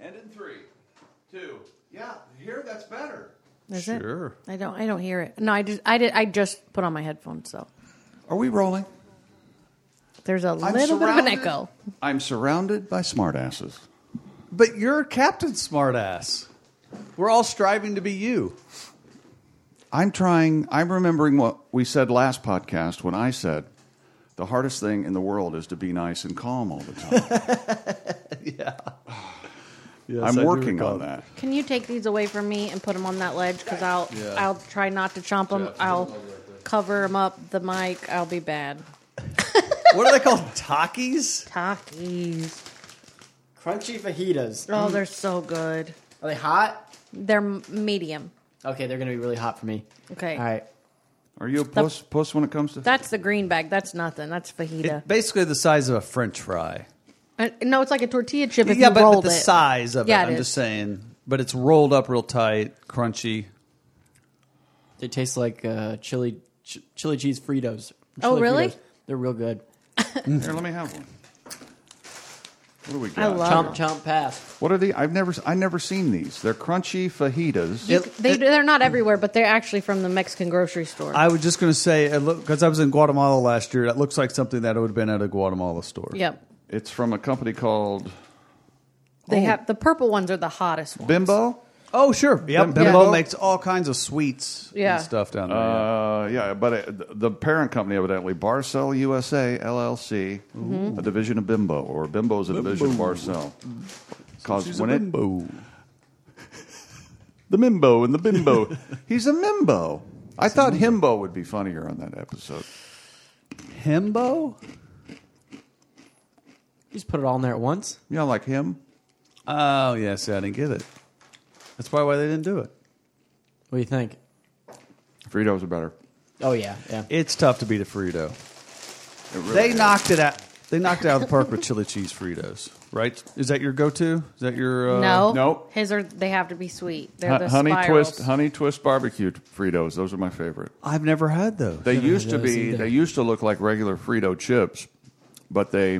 And in 3, 2. Yeah, here that's better. Is Sure. it? I don't hear it. No, I just put on my headphones, so Are we rolling? there's a little bit of an echo. I'm surrounded by smartasses. But you're Captain Smartass. We're all striving to be you. I'm remembering what we said last podcast when I said the hardest thing in the world is to be nice and calm all the time. Yeah. Yes, I'm working on that. Can you take these away from me and put them on that ledge? Because I'll try not to chomp them. I'll cover them up. The mic. I'll be bad. What are they called? Takis? Takis. Crunchy fajitas. Oh, they're so good. Are they hot? They're medium. Okay, they're going to be really hot for me. Okay. All right. Are you a puss when it comes to... That's the green bag. That's nothing. That's fajita. It's basically the size of a French fry. No, it's like a tortilla chip if Yeah, you but rolled the it. size of Yeah, it, I'm is. just saying. But it's rolled up real tight, crunchy. They taste like chili cheese Fritos. Oh, Chili really? Fritos. They're real good. Here, let me have one. What do we got? I love Chomp pass. What are the... I've never seen these. They're crunchy fajitas. They're not everywhere, but they're actually from the Mexican grocery store. I was just going to say, because I was in Guatemala last year, that looks like something that would have been at a Guatemala store. Yep. It's from a company called They have the purple ones are the hottest ones. Bimbo. Oh, sure. Yep. Bimbo? Bimbo makes all kinds of sweets Yeah. and stuff down there. Yeah, but the parent company evidently, Barcel USA LLC, a division of Bimbo, or Bimbo is a division of Barcel. Because when Bimbo. the Mimbo and the Bimbo, he's a Mimbo. I thought Himbo would be funnier on that episode. Himbo? You just put it all in there at once? Yeah, like him. Oh, yeah. See, I didn't get it. That's probably why they didn't do it. What do you think? Fritos are better. Oh, yeah. It's tough to beat a Frito. It really They is. knocked it out. They knocked it out of the park with chili cheese Fritos, right? Is that your go-to? Is that your No, Nope. His are they have to be sweet. They're the honey spirals. Honey twist barbecue Fritos. Those are my favorite. I've never had those. They used to those be. either. They used to look like regular Frito chips, but they,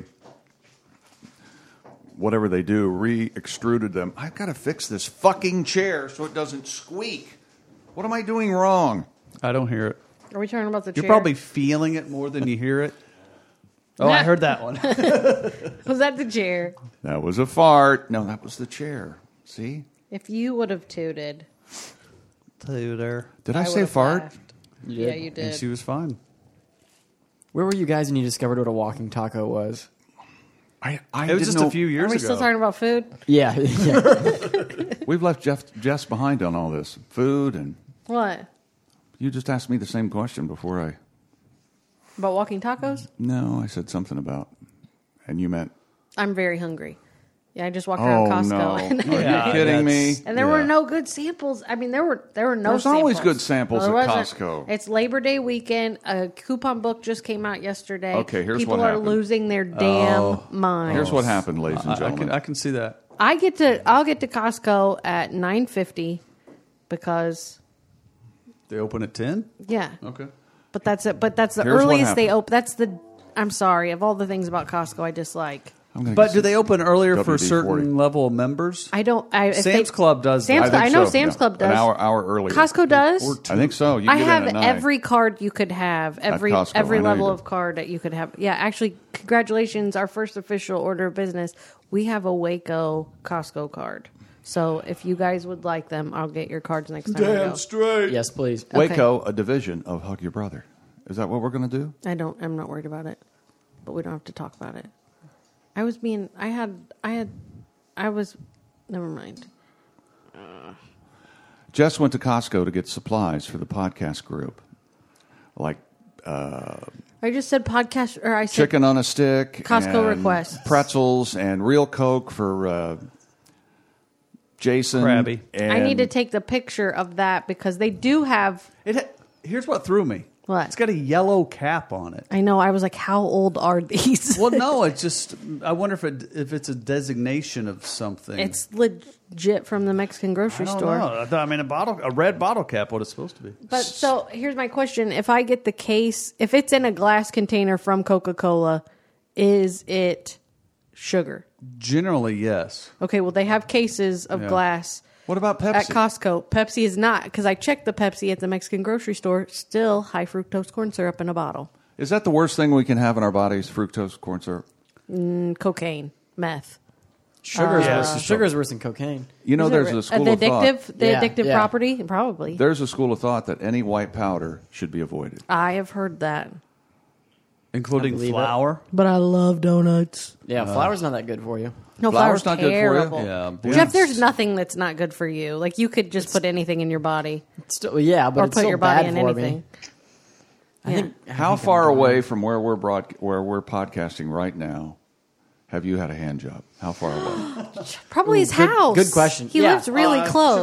whatever they do, re-extruded them. I've got to fix this fucking chair so it doesn't squeak. What am I doing wrong? I don't hear it. Are we talking about the You're chair? probably feeling it more than you hear it. Oh, I heard that one. Was that the chair? That was a fart. No, that was the chair. See? If you would have tooted, Tutor. Did I say would've fart? laughed. You Yeah, did. you And did. she was fine. Where were you guys when you discovered what a walking taco was? I It was didn't just know. a few years Are we ago. still talking about food? Yeah. We've left Jess behind on all this food, and What? you just asked me the same question before I. About walking tacos? No, I said something about, and you meant. I'm very hungry. Yeah, I just walked around Costco. no! And, Are Yeah, you kidding me? that's- and there were no good samples. I mean, there were no There's samples. always good samples There at wasn't. Costco. It's Labor Day weekend. A coupon book just came out yesterday. Okay, here's People what are happened. losing their damn minds. Here's what happened, ladies and gentlemen. I can see that. I'll get to Costco at 9:50 because They open at 10? yeah. Okay. But that's it. But that's the Here's what earliest they happened. open. That's the. I'm sorry. Of all the things about Costco, I dislike. I'm gonna But get do they open earlier for a WD-40. certain level of members? I don't. if Sam's Club does Sam's that. Club, I know so, Sam's yeah. Club does. An hour earlier. Costco does. I think so. You I get in have at 9. every card you could have. Every Costco, every I know level you of do. card that you could have. Yeah, actually, congratulations! Our first official order of business. We have a Waco Costco card. So if you guys would like them, I'll get your cards next time. I go. straight. Yes, please. Waco, a division of Hug Your Brother. Is that what we're going to do? I'm not worried about it, but we don't have to talk about it. Never mind. Jess went to Costco to get supplies for the podcast group, like I just said podcast, or I said chicken on a stick, Costco and requests. pretzels, and real Coke for Jason. Krabby. And I need to take the picture of that because they do have. Here's what threw me. What? It's got a yellow cap on it. I know. I was like, how old are these? Well, no, it's just, I wonder if it's a designation of something. It's legit from the Mexican I grocery don't store. know. I mean, a red bottle cap, what it's supposed to be. But so here's my question: if I get the case, if it's in a glass container from Coca-Cola, is it sugar? Generally, yes. Okay, well, they have cases of Yeah. glass What about Pepsi? at Costco. Pepsi is not, because I checked the Pepsi at the Mexican grocery store, still high fructose corn syrup in a bottle. Is that the worst thing we can have in our bodies? Fructose corn syrup. Cocaine, meth. Sugar is Yes. sugar is worse than cocaine. You know, Is it there's re- a school the of thought. addictive, the Yeah, addictive yeah. property? Probably. There's a school of thought that any white powder should be avoided. I have heard that. Including I believe it. flour. But I love donuts. Yeah, flour's not that good for you. No, Flour's flour's not good for you? terrible. Yeah. Jeff, there's nothing that's not good for you. Like, you could just put anything in your body. Still, yeah, but Or it's put still your body bad in for anything. me. I think How I'm far dying. away from where we're podcasting right now have you had a hand job? How far away? Probably his good- house. good question. He Yeah. lives really close.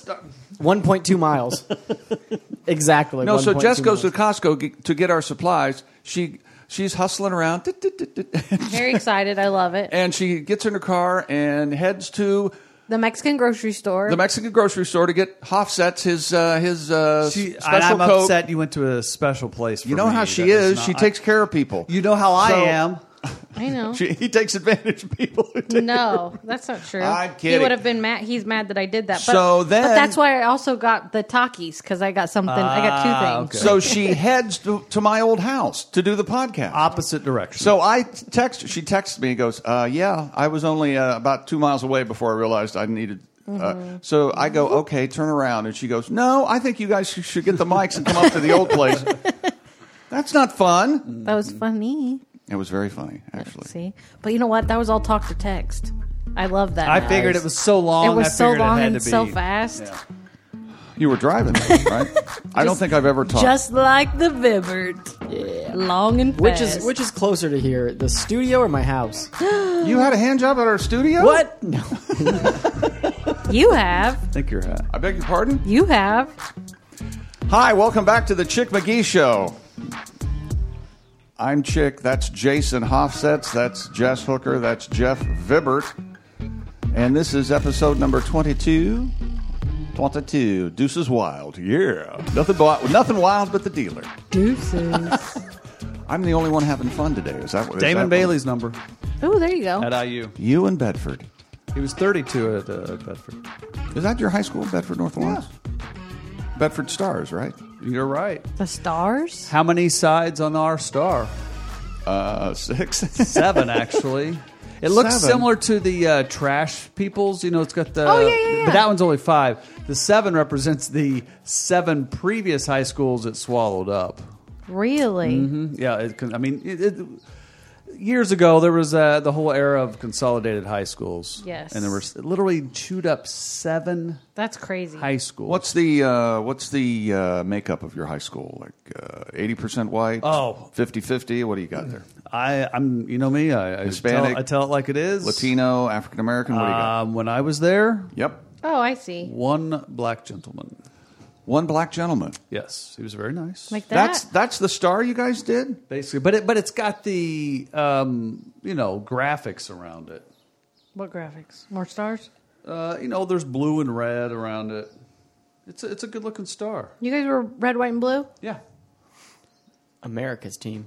1.2 miles. Exactly. No, so 1.2 Jess goes to miles. Costco to get our supplies. She's hustling around, Very excited. I love it. and she gets in her car and heads to The Mexican grocery store. the Mexican grocery store to get Hofsetz his special I'm Coke. upset you went to a special place. For You know me. how she That is. not- She takes care of people. You know how I So- am. I know. He takes advantage of people. Who take No, that's not true. I'm He kidding. would have been mad. He's mad that I did that. But, So then- but that's why I also got the Takis, because I got something. I got two things. okay. So she heads to my old house to do the podcast. Opposite direction. So she texts me and goes, yeah, I was only about 2 miles away before I realized I needed. So I go, okay, turn around. And she goes, no, I think you guys should get the mics and come up to the old place. That's not fun. That was funny. It was very funny, actually. See, but you know what? That was all talk to text. I love that. I now. figured it was so long. It was I so figured long it had and to be, so fast. Yeah. You were driving, right? I don't think I've ever talked. Just like the Vibert. Yeah. Long and fast. Which is closer to here, the studio or my house? You had a hand job at our studio? What? No. You have. I think you're hat. I beg your pardon? You have. Hi, welcome back to the Chick McGee Show. I'm Chick. That's Jason Hofsetz. That's Jess Hooker. That's Jeff Vibert. And this is episode number 22. 22. Deuces Wild. Yeah. Nothing wild but the dealer. Deuces. I'm the only one having fun today. Is that what Damon Bailey's number Oh, there you go. at IU. You in Bedford. He was 32 at Bedford. Is that your high school, Bedford North Lawrence? Bedford Stars, right? You're right. The stars. How many sides on our star? 6. 7, actually. It looks 7. similar to the trash people's. You know, it's got the. Oh, yeah. But that one's only 5. The 7 represents the 7 previous high schools it swallowed up. Really? Yeah, years ago there was the whole era of consolidated high schools. Yes. and there were literally chewed up 7 That's crazy. high schools. What's the makeup of your high school? Like 80% white? Oh. 50-50? What do you got there? I'm you know me. I Hispanic? I tell it like it is. Latino, African American? What do you got? When I was there, Yep. Oh, I see. one black gentleman. One black gentleman. Yes, he was very nice. Like that. That's the star you guys did? Basically, but it's got the graphics around it. What graphics? More stars? There's blue and red around it. It's a good looking star. You guys were red, white, and blue? Yeah. America's team.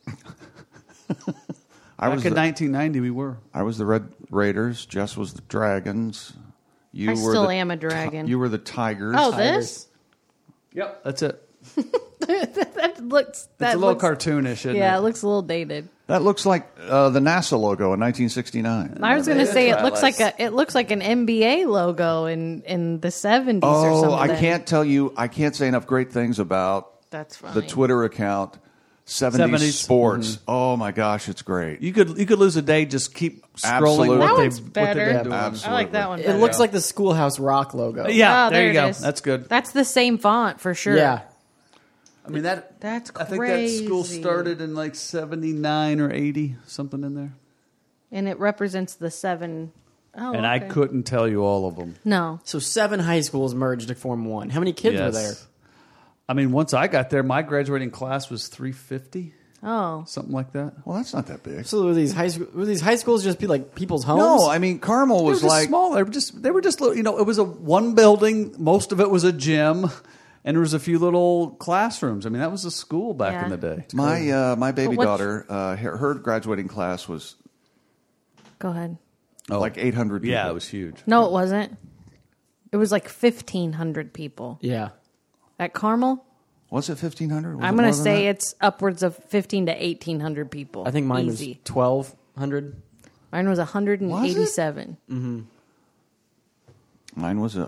I Back was in the, 1990, we were. I was the Red Raiders. Jess was the Dragons. You I were still the am a dragon. You were the Tigers. Oh, this? Yep, that's it. That looks. It's a little cartoonish, isn't Yeah, it? it looks a little dated. That looks like the NASA logo in 1969. I was going to say that's it looks right. like it looks like an NBA logo in the 70s or Oh, something. I can't say enough great things about That's funny. the Twitter account 70s 70s. sports. Oh my gosh, it's great. You could lose a day just keep scrolling Absolutely. what That they one's what better. they've been doing. Absolutely. I like that one It better. looks like the Schoolhouse Rock logo. Yeah, Oh, there you it go. is. That's good. That's the same font for sure. Yeah. I mean that. That's I think that school crazy. started in like 79 or 80, something in there. And it represents the 7. Oh, And I okay. couldn't tell you all of them. No. So 7 high schools merged to form one. How many kids were there? I mean, once I got there, my graduating class was 350, Oh. something like that. Well, that's not that big. So were these high schools just be like people's homes? No, I mean Carmel They were was just like small. They were just little, it was a one building. Most of it was a gym, and there was a few little classrooms. I mean, that was a school back Yeah. in the day. my baby But what's- daughter. Her graduating class was Go ahead. Like 800 people. Yeah, it was huge. No, it wasn't. It was like 1,500 people Yeah. at Carmel. Was it 1,500? I'm going to say it's upwards of 1,500 to 1,800 people. I think mine Easy. was 1,200. Mine was 187. Mine was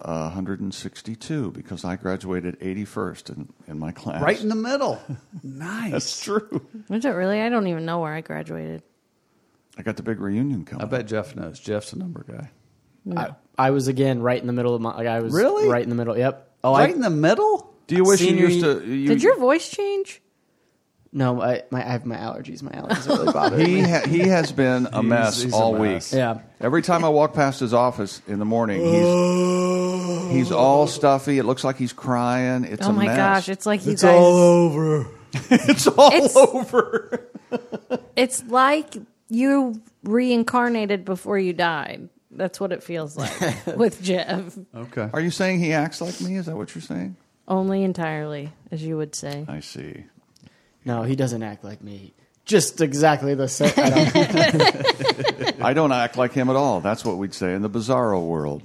162 because I graduated 81st in my class. Right in the middle. Nice. That's true. Was it really? I don't even know where I graduated. I got the big reunion coming. I bet Jeff knows. Jeff's a number guy. I was again right in the middle of my. Like I was Really? right in the middle. Yep. Oh, Right in the middle? Do you wish you Senior used to? Did your voice change? No, I have my allergies. My allergies are really bothering me. He has been a mess he's a all mess. week. Yeah. Every time I walk past his office in the morning, he's all stuffy. It looks like he's crying. It's Oh a my mess. gosh, it's like you guys. over. It's all It's- over. It's like you reincarnated before you died. That's what it feels like with Jeff. Okay. Are you saying he acts like me? Is that what you're saying? Only entirely, as you would say. I see. No, he doesn't act like me. Just exactly the same. I don't, I don't act like him at all. That's what we'd say in the bizarro world.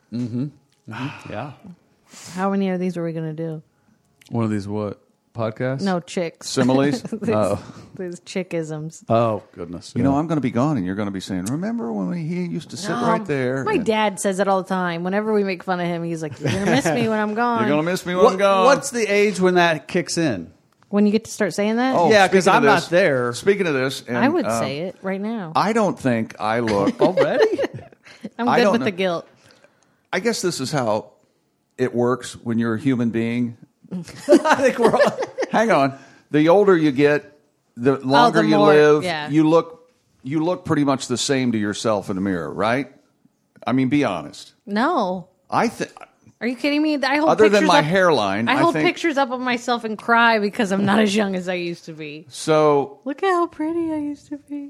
Yeah. How many of these are we going to do? One of these what? Podcasts? No, chicks. Similes. These chickisms. Oh, goodness. You know, I'm going to be gone, and you're going to be saying, "Remember when he used to sit right there?" My and- dad says it all the time. Whenever we make fun of him, he's like, "You're going to miss me when I'm gone." You're going to miss me when I'm gone. What's the age when that kicks in? When you get to start saying that? Oh, Yeah, 'cause speaking of I'm not this- there. Speaking of this, and, I would say it right now. I don't think I look. Already? I'm I good don't with know. the guilt. I guess this is how it works when you're a human being. I think we're all... Hang on. The older you get, the longer the you more- live. yeah. You look pretty much the same to yourself in the mirror, right? I mean, be honest. No. I think. Are you kidding me? I hold Other than pictures my up- hairline, I I hold think- pictures up of myself and cry because I'm not as young as I used to be. So Look at how pretty I used to be.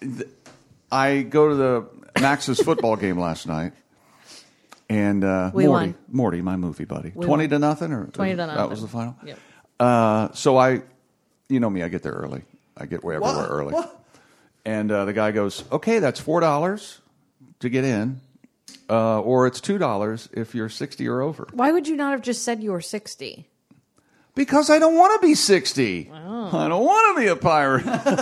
I go to the Max's football game last night, and We won. Morty, my movie buddy, We 20 won. to nothing, or 20 to That nothing. was the final. Yep. So you know me, I get there early. I get way everywhere early. What? And the guy goes, "Okay, that's $4 to get in, or it's $2 if you're 60 or over." Why would you not have just said you were 60? Because I don't want to be 60. I don't want to be a pirate.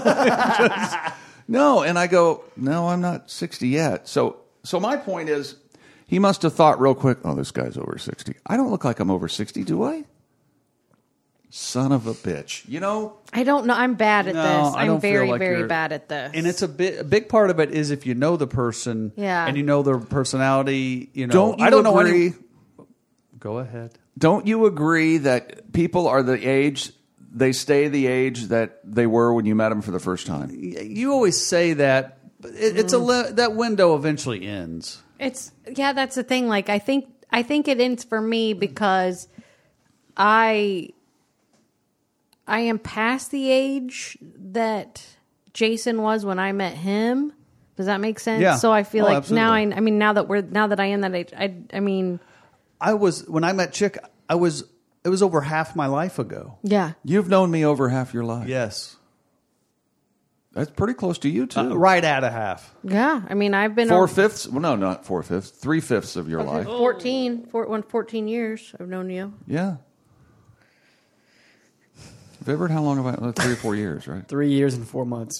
No, and I go, "No, I'm not 60 yet." So my point is, he must have thought real quick, "Oh, this guy's over 60. I don't look like I'm over 60, do I?" Son of a bitch. You know, I don't know. I'm bad at No, this. I I'm don't feel very, like very you're- bad at this. And it's a big part of it is if you know the person Yeah. and you know their personality, you know. don't you I don't know agree? any. Go ahead. Don't you agree that people are the age, they stay the age that they were when you met them for the first time? You always say that, but it's that window eventually ends. That's the thing. Like I think it ends for me because I am past the age that Jason was when I met him. Does that make sense? Yeah. So I feel Oh, like absolutely. now that I am that age, I mean, When I met Chick, it was over half my life ago. yeah. You've known me over half your life. Yes. That's pretty close to you, too. Right at a half. Yeah. I mean, I've been 4/5? Well, no, not 4/5. 3/5 of your life. 14 years I've known you. Yeah. Vibert, how long have I? 3 or 4 years, right? 3 years and 4 months.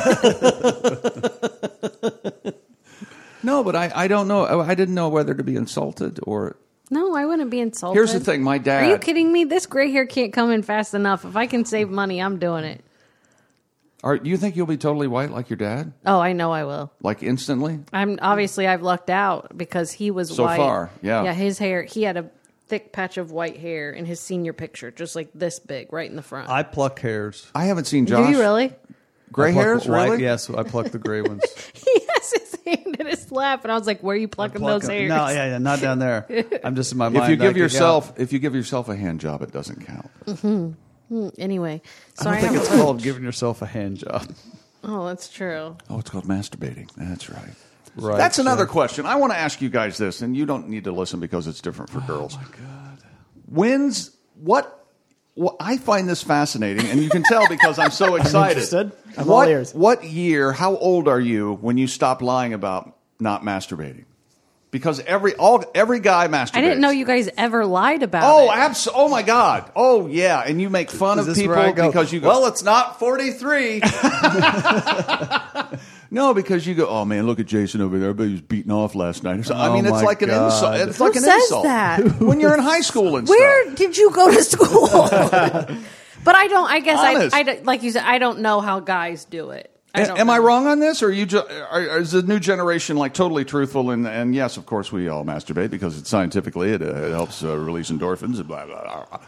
No, but I don't know. I didn't know whether to be insulted or. No, I wouldn't be insulted. Here's the thing, my dad. Are you kidding me? This gray hair can't come in fast enough. If I can save money, I'm doing it. Do you think you'll be totally white like your dad? Oh, I know I will. Like instantly? I've lucked out because he was So white. far, yeah. Yeah, his hair, he had a thick patch of white hair in his senior picture, just like this big, right in the front. I pluck hairs. I haven't seen Josh. Do you really? Gray I pluck hairs, white- really? Yes, I pluck the gray ones. He has his hand in his lap, and I was like, "Where are you plucking Pluck those them. hairs?" No, yeah, not down there. I'm just in my mind. If you give yourself. yourself a hand job, it doesn't count. Anyway, I so don't I think am. it's called giving yourself a hand job. Oh, that's true. Oh, it's called masturbating. That's right. Right. That's another sure. question. I want to ask you guys this, and you don't need to listen because it's different for girls. Oh, my God. Well, I find this fascinating, and you can tell because I'm so excited. interested. I'm all ears. What year, how old are you when you stopped lying about not masturbating? Because every guy masturbates. I didn't know you guys ever lied about Oh, it. oh my God. Oh, yeah. And you make fun Is of this people where I go, because you go, well, it's not 43. no, because you go, oh man, look at Jason over there. Everybody was beating off last night. So, I Oh, mean, it's my like an God. insult. It's Who like an says insult. that? When you're in high school and Where stuff. did you go to school? But I don't. I guess Honest. I don't- like you said. I don't know how guys do it. Am I wrong on this, or are you is the new generation like totally truthful? And yes, of course, we all masturbate because it's scientifically it helps release endorphins and blah blah blah.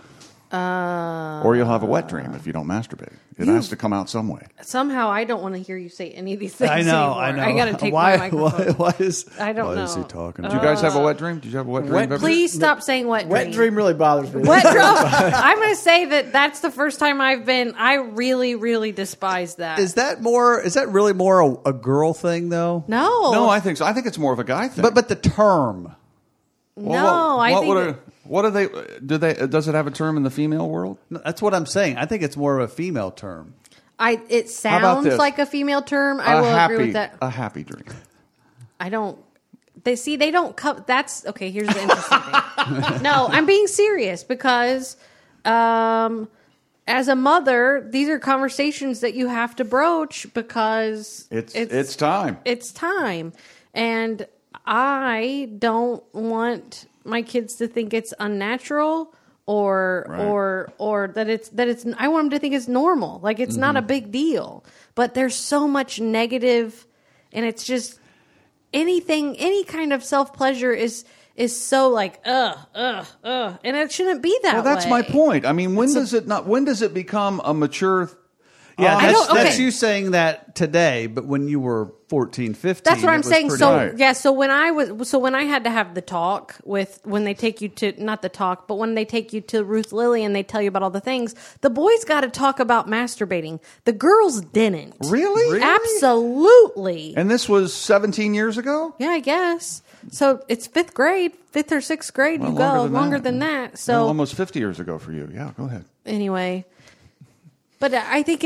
Or you'll have a wet dream if you don't masturbate. It has to come out some way. Somehow I don't want to hear you say any of these things. I know. anymore. I got to take why, my microphone. Why is I don't why is he know. talking? Did you guys have a wet dream? Did you have a wet dream? Beverly? Please stop saying wet dream. Wet dream really bothers me. Wet dream. I'm going to say that's the first time I've been. I really, really despise that. Is that really more a girl thing though? No, I think so. I think it's more of a guy thing. But the term. no. I think what are they? Does it have a term in the female world? No, that's what I'm saying. I think it's more of a female term. it about sounds this? like a female term. I will agree with that. A happy dream. I don't. They don't come. That's okay. Here's the interesting thing. No, I'm being serious because, as a mother, these are conversations that you have to broach because It's time. It's time, and I don't want my kids to think it's unnatural or that it's. I want them to think it's normal. Like it's not a big deal. But there's so much negative, and it's just. Any kind of self-pleasure is so like and it shouldn't be that way. Well, that's my point. I mean, when does it become a mature? Yeah, that's okay. you saying that today, but when you were 14, 15, That's what I'm it was saying. pretty- So Right. yeah, so when I had to have the talk when they take you to not the talk, but when they take you to Ruth Lilly and they tell you about all the things, the boys got to talk about masturbating. The girls didn't. Really? Absolutely. And this was 17 years ago? Yeah, I guess. So it's 5th grade, 5th or 6th grade. Well, you go longer than that. than that. So Well, almost 50 years ago for you. Yeah, go ahead. anyway. But I think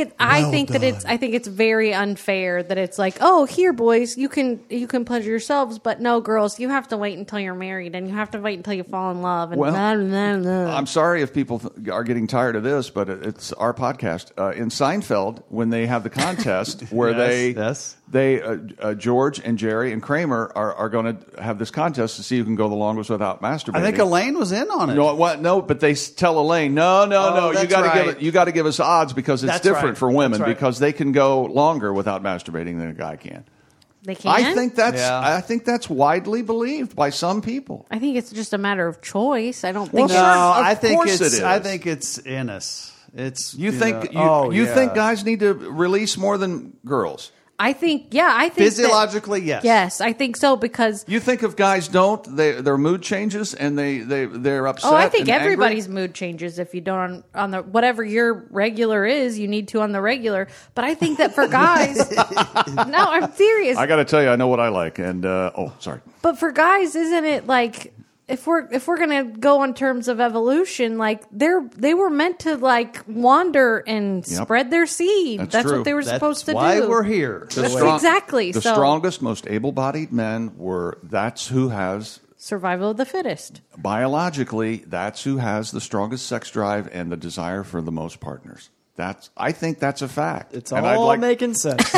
it's very unfair that it's like, oh, here, boys, you can pleasure yourselves, but no, girls, you have to wait until you're married and you have to wait until you fall in love. And Well, blah, blah, blah. I'm sorry if people are getting tired of this, but it's our podcast. In Seinfeld, when they have the contest where Yes. George and Jerry and Kramer are going to have this contest to see who can go the longest without masturbating. I think Elaine was in on it. No, what? No, but they tell Elaine, no, you that's got to right. you got to give us odds because it's That's different right. for women That's right. because they can go longer without masturbating than a guy can. They can. I think Yeah. that's widely believed by some people. I think it's just a matter of choice. I don't think. Well, No, Of I think course it's. it is. I think it's in us. It's You think know, you yeah. think guys need to release more than girls? I think. I think physiologically, yes. Yes, I think so because. You think if guys don't, their mood changes and they're upset. Oh, I think and angry? everybody's mood changes if you don't on the whatever your regular is, you need to on the regular. But I think that for guys, no, I'm serious. I got to tell you, I know what I like. And sorry. But for guys, isn't it like if we're gonna go on terms of evolution, like they were meant to like wander and Yep. spread their seed. That's That's true. what they were That's supposed to why do. we're here. That's exactly. The So strongest, most able-bodied men that's who has, survival of the fittest. biologically, that's who has the strongest sex drive and the desire for the most partners. I think that's a fact. It's And I'd all like- making sense.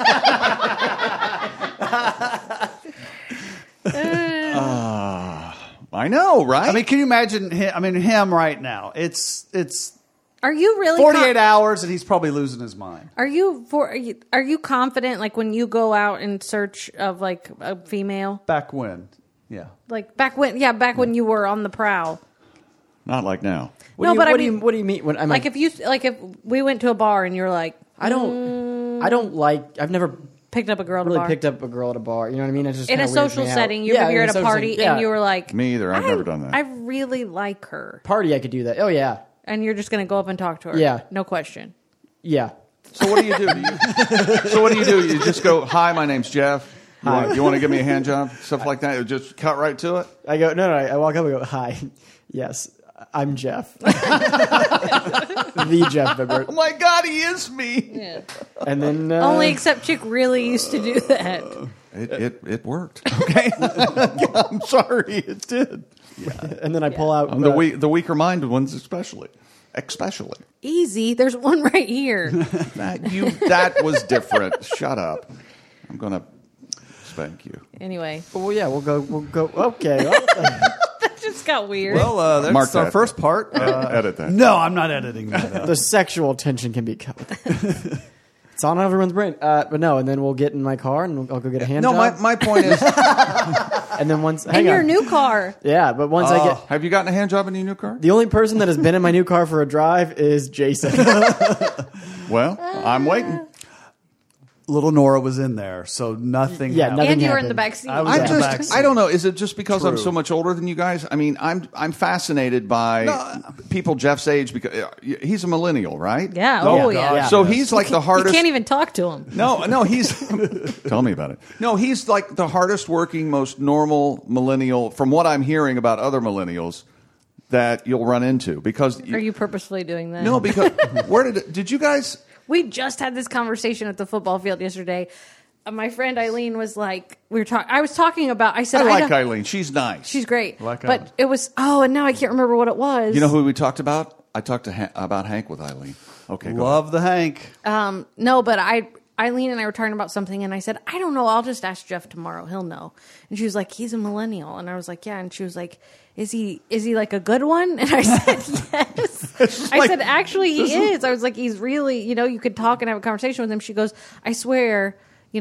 I know, right? I mean, can you imagine him right now? It's Are you really 48 hours, and he's probably losing his mind. Are you confident like when you go out in search of like a female? Back when? Yeah. Like back when you were on the prowl. Not like now. No, but I mean- what do you mean when I'm Like if we went to a bar and you're like, I don't like. I've never picked up a girl at a really bar. picked up a girl at a bar. You know what I mean? It's just In a kinda weirds social me out. setting, you're in at a social party setting, yeah. and you were like, Me either. I've never done that. I really like her, Party, I could do that. Oh yeah, and you're just going to go up and talk to her. Yeah. No question. yeah. So what do you do? So what do? You just go, hi, my name's Jeff. You want to give me a hand job? Stuff like that. Just cut right to it? I go no. I walk up and go hi. Yes. I'm Jeff. The Jeff Bibbert. Oh my God, he is me. Yeah. And then Only except Chick really used to do that. It worked. Okay, I'm sorry, it did. and then I pull out The weaker minded ones, especially. Easy. There's one right here. That was different. Shut up. I'm gonna spank you. Anyway, Well, yeah, we'll go. Okay. that just got weird. Well, that's Mark our that. first part. Edit that. No, I'm not editing that out. The sexual tension can be cut. It's on everyone's brain. But no, and then we'll get in my car and I'll go get a hand No, job. my point is, And then once, in hang your on. new car. Yeah, but once I get, have you gotten a hand job in your new car? the only person that has been in my new car for a drive is Jason. Well, I'm waiting. Little Nora was in there, so nothing. Yeah, happened. nothing And you were in happened. the back seat. I was in the back seat. I don't know. Is it just because I'm True. so much older than you guys? I mean, I'm fascinated by people Jeff's age because he's a millennial, right? Yeah. Oh, Oh, yeah. God. So he's like the You hardest. can't even talk to him. No, he's. Tell me about it. No, he's like the hardest working, most normal millennial. From what I'm hearing about other millennials, that you'll run into because. Are you purposefully doing that? No, because where did you guys? We just had this conversation at the football field yesterday. My friend Eileen was like, I was talking about. I said, I like don't- Eileen. She's nice. She's great. Like but Eileen. it was. Oh, and now I can't remember what it was. You know who we talked about? I talked to about Hank with Eileen. Okay, go Love the Hank. No, but Eileen and I were talking about something, and I said, I don't know. I'll just ask Jeff tomorrow. He'll know. And she was like, he's a millennial, and I was like, yeah. And she was like, is he like a good one? And I said, yes. I said, actually, he is. I was like, he's really, you could talk and have a conversation with him. She goes, I swear,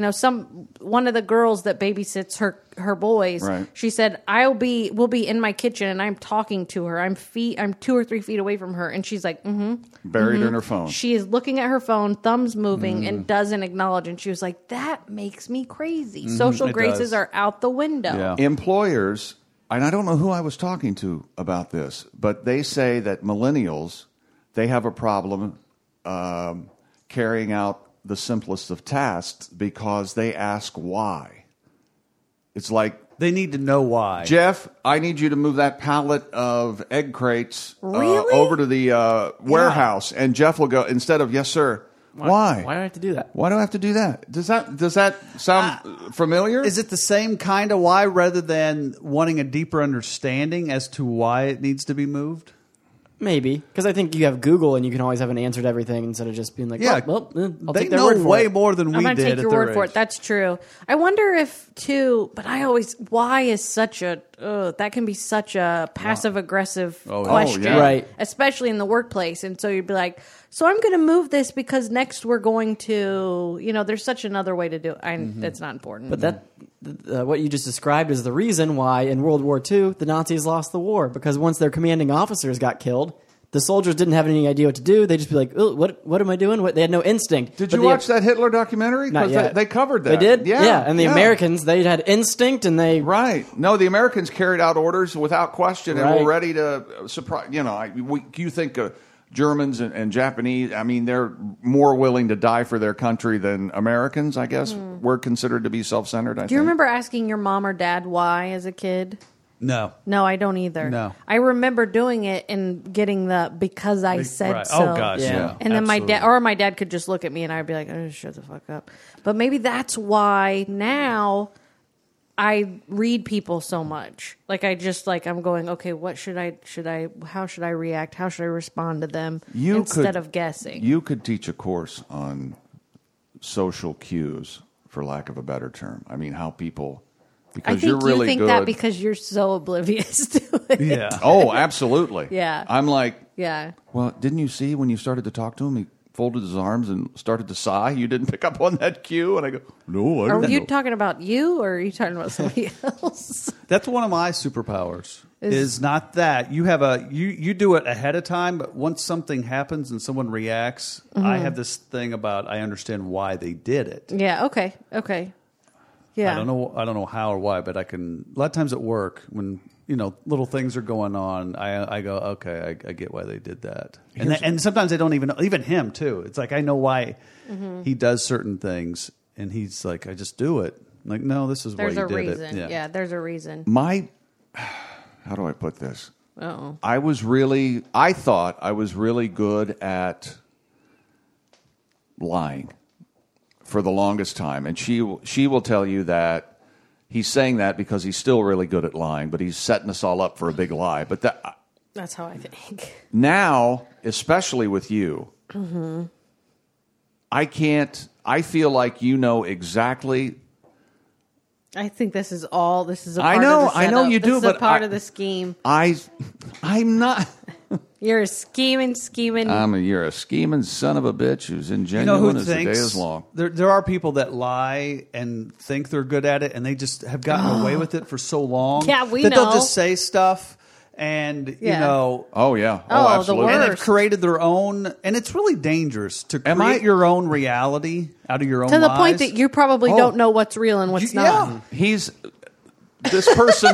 one of the girls that babysits her boys, Right. she said, we'll be in my kitchen and I'm talking to her. I'm 2 or 3 feet away from her, and she's like, Buried in her phone. she is looking at her phone, thumbs moving, and doesn't acknowledge. And she was like, that makes me crazy. Social it graces does. are out the window. Yeah. Employers, and I don't know who I was talking to about this, but they say that millennials, they have a problem carrying out the simplest of tasks because they ask why. It's like, They need to know why. Jeff, I need you to move that pallet of egg crates Really? over to the warehouse. And Jeff will go, instead of, yes, sir. Why? Why do I have to do that? Why do I have to do that? Does that sound familiar? Is it the same kind of why rather than wanting a deeper understanding as to why it needs to be moved? Maybe, because I think you have Google and you can always have an answer to everything instead of just being like, Yeah, I'll they take their know word for way it. more than I'm we going to did take at your their word for age. it. That's true. I wonder if, too, but why is such a, that can be such a passive aggressive question. yeah. Right. Especially in the workplace. And so you'd be like, so I'm going to move this because next we're going to, there's such another way to do it. That's not important. But that, what you just described is the reason why in World War II the Nazis lost the war, because once their commanding officers got killed, the soldiers didn't have any idea what to do. They just be like, "Oh, what am I doing?" They had no instinct. Did But you the- watch that Hitler documentary? Not yet. They covered that. They did? Yeah. And the Americans, they had instinct and they... Right. No, the Americans carried out orders without question and Right. were ready to surprise. You think Germans and Japanese, I mean, they're more willing to die for their country than Americans, I guess. We're considered to be self-centered, I think. do you remember asking your mom or dad why as a kid? No. No, I don't either. No. I remember doing it and getting the because I said Right. so. Oh, gosh, Yeah. yeah. And then Absolutely. my dad could just look at me and I'd be like, oh, shut the fuck up. But maybe that's why now I read people so much. Like I'm going, okay, how should I react? How should I respond to them instead of guessing? You could teach a course on social cues, for lack of a better term. I mean, how people, I because think you're really you think good. that because you're so oblivious to it. Yeah. Oh, absolutely. Yeah. I'm like, Yeah. well, didn't you see when you started to talk to him, he folded his arms and started to sigh? You didn't pick up on that cue? And I go, no, I Are didn't you know. talking about you or are you talking about somebody else? That's one of my superpowers. Is not that you have you do it ahead of time, but once something happens and someone reacts, I have this thing about I understand why they did it. Yeah. Okay. Yeah. I don't know how or why, but I can. A lot of times at work, when little things are going on, I go, okay, I get why they did that, and sometimes I don't even him too. It's like I know why he does certain things, and he's like, I just do it. I'm like, no, this is There's why a you did reason. it. Yeah, there's a reason. How do I put this? Uh-oh. I thought I was really good at lying for the longest time. And she will tell you that he's saying that because he's still really good at lying, but he's setting us all up for a big lie. But That's how I think. now, especially with you, I feel like you know exactly. I think this is a part of the setup. I know you do, this is but a part of the scheme. I'm not. You're a scheming. You're a scheming son of a bitch who's You know ingenuine who as the day thinks is long. there are people that lie and think they're good at it, and they just have gotten away with it for so long. Yeah, we that know. they'll just say stuff, and you Yeah. know, Oh yeah. Oh, the absolutely. worst. and they've created their own, and it's really dangerous to Am create I- your own reality out of your own To the lies. point that you probably Oh. don't know what's real and what's not. Yeah. He's this person.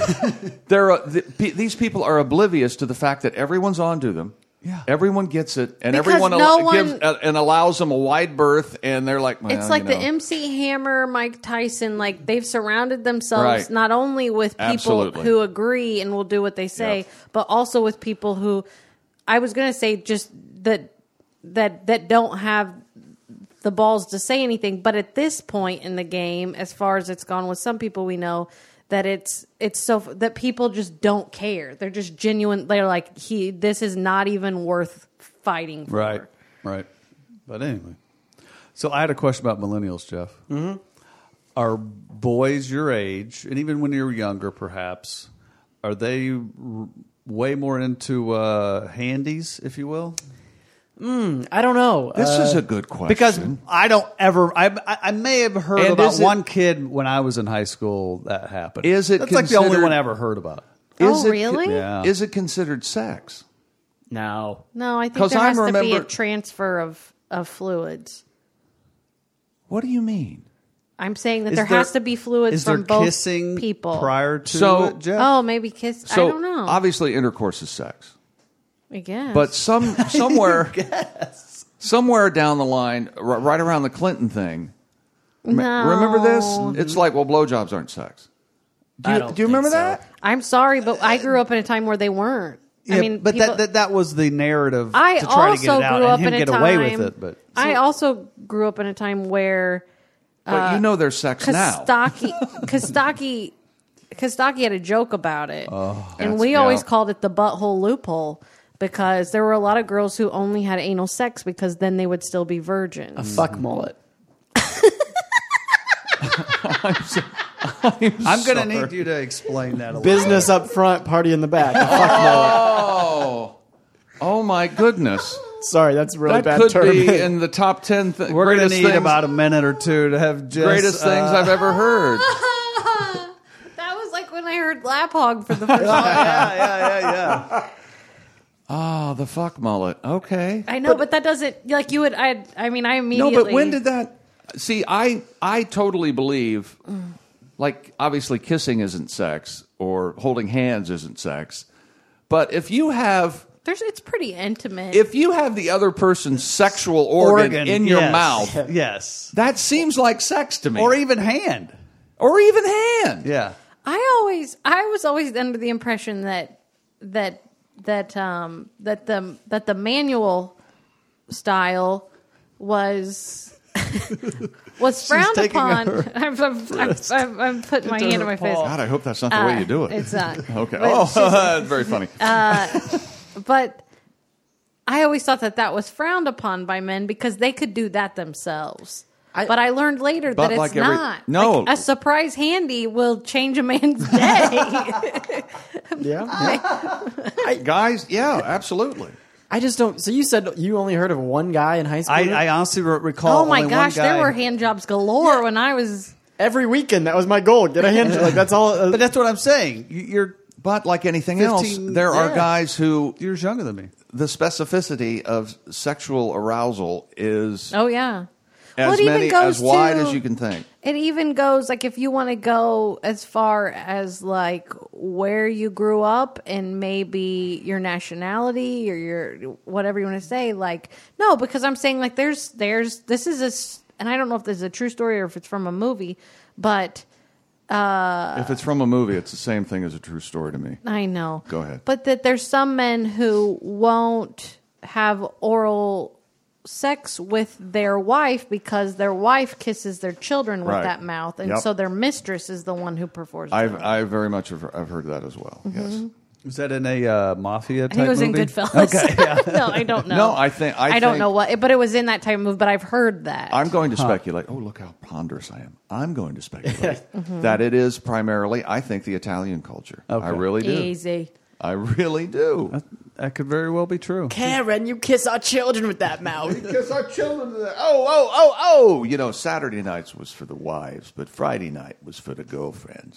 These people are oblivious to the fact that everyone's onto them. Yeah. Everyone gets it, and Because everyone no gives one- and allows them a wide berth, and they're like, well, It's like you the know. MC Hammer, Mike Tyson. Like they've surrounded themselves Right. not only with people Absolutely. who agree and will do what they say, Yep. but also with people who, I was going to say, just that don't have the balls to say anything. But at this point in the game, as far as it's gone with some people we know, that it's so that people just don't care. They're just genuine. They're like, this is not even worth fighting for. Right. But anyway, so I had a question about millennials, Jeff. Mm-hmm. Are boys your age, and even when you're younger, perhaps, are they way more into handies, if you will? I don't know. This is a good question Because I don't ever. I may have heard And about is it- one kid when I was in high school that happened. Is it That's like the only considered- one I ever heard about. Oh, really? Yeah. Is it considered sex? No. No, I think 'Cause there I has to be a remember- transfer of fluids. What do you mean? I'm saying that Is there has to be fluids Is there from both kissing people. prior to So- it, Jeff? Oh, maybe kiss. So I don't know. obviously, intercourse is sex. I guess. But somewhere down the line, right around the Clinton thing, no. remember this? It's like, well, blowjobs aren't sex. Do I you, don't do you think remember so. that? I'm sorry, but I grew up in a time where they weren't. Yeah, I mean, but people, that was the narrative I to try to also get it out grew and up him in a get time. away with it. But I also grew up in a time where But you know there's sex now. Kostaki had a joke about it, and That's- we always yeah. called it the butthole loophole because there were a lot of girls who only had anal sex because then they would still be virgins. A fuck mullet. I'm going to need you to explain that a little. Business up front, party in the back. A fuck mullet. Oh my goodness! Sorry, that's a really That bad could term. be in the top 10 We're going to greatest need things, about a minute or two to have Jess, greatest things I've ever heard. That was like when I heard lap hog for the first time. Yeah. Oh, the fuck mullet. Okay. I know, but that doesn't like you would. I mean, I No, immediately. but when did that? See, I totally believe, like, obviously kissing isn't sex or holding hands isn't sex, but if you have It's pretty intimate. the other person's sexual organ in your yes. mouth, Yes. that seems like sex to me, Or even hand. or even hand. Yeah. I was always under the impression that the manual style was frowned taking upon. her I'm putting my hand on my face. God, I hope that's not the way you do it. It's not. Okay. But Oh, very funny. But I always thought that was frowned upon by men because they could do that themselves. But I learned later But that it's like every- not. No. Like, a surprise handy will change a man's day. Yeah. Guys, yeah, absolutely. I just don't. So you said you only heard of one guy in high school? I honestly recall Oh my only gosh, one guy. there were hand jobs galore when I was. Every weekend, that was my goal. Get a hand job. Like, that's all. But that's what I'm saying. You're But like anything 15, else, there are yeah. guys who years younger than me. the specificity of sexual arousal is Oh yeah. as it even many goes as wide to- as you can think. It even goes like if you want to go as far as like where you grew up and maybe your nationality or your whatever you want to say. Like no, because I'm saying like there's this is and I don't know if this is a true story or if it's from a movie, but If it's from a movie, it's the same thing as a true story to me. I know. Go ahead. But that there's some men who won't have oral sex with their wife because their wife kisses their children with Right. that mouth, and Yep. so their mistress is the one who performs. I very much have heard that as well. Mm-hmm. Yes. Was that in a mafia type I think it was movie? in Goodfellas. Okay, yeah. No, I don't know. No, I think I don't know what, but it was in that type of movie. But I've heard that. I'm going to speculate. Oh, look how ponderous I am. I'm going to speculate that it is primarily, I think, the Italian culture. Okay. I really do. Easy. I really do. That could very well be true. Karen, you kiss our children with that mouth. Because our children, oh. You know, Saturday nights was for the wives, but Friday night was for the girlfriends.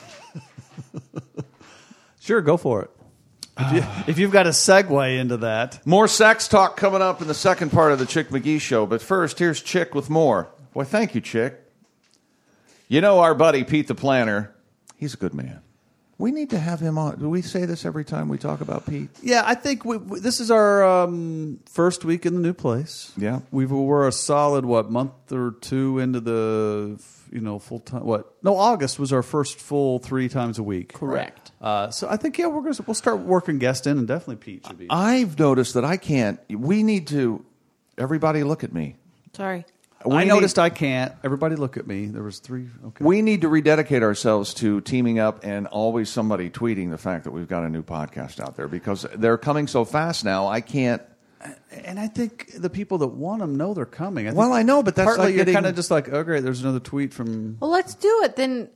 Sure, go for it. If you've got a segue into that. More sex talk coming up in the second part of the Chick McGee Show. But first, here's Chick with more. Boy, thank you, Chick. You know our buddy, Pete the Planner. He's a good man. We need to have him on. Do we say this every time we talk about Pete? Yeah, I think this is our first week in the new place. Yeah. We're a solid, month or two into the, full time. No, August was our first full 3 times a week. Correct. So I think, we'll start working guests in, and definitely Pete should be. I've noticed that I can't. We need to. Everybody look at me. Sorry. I noticed I can't. Everybody look at me. There was 3. Okay. We need to rededicate ourselves to teaming up and always somebody tweeting the fact that we've got a new podcast out there because they're coming so fast now. I can't. And I think the people that want them know they're coming. I know, but that's partly like you're getting- kind of just like, oh, great, there's another tweet from... Well, let's do it then.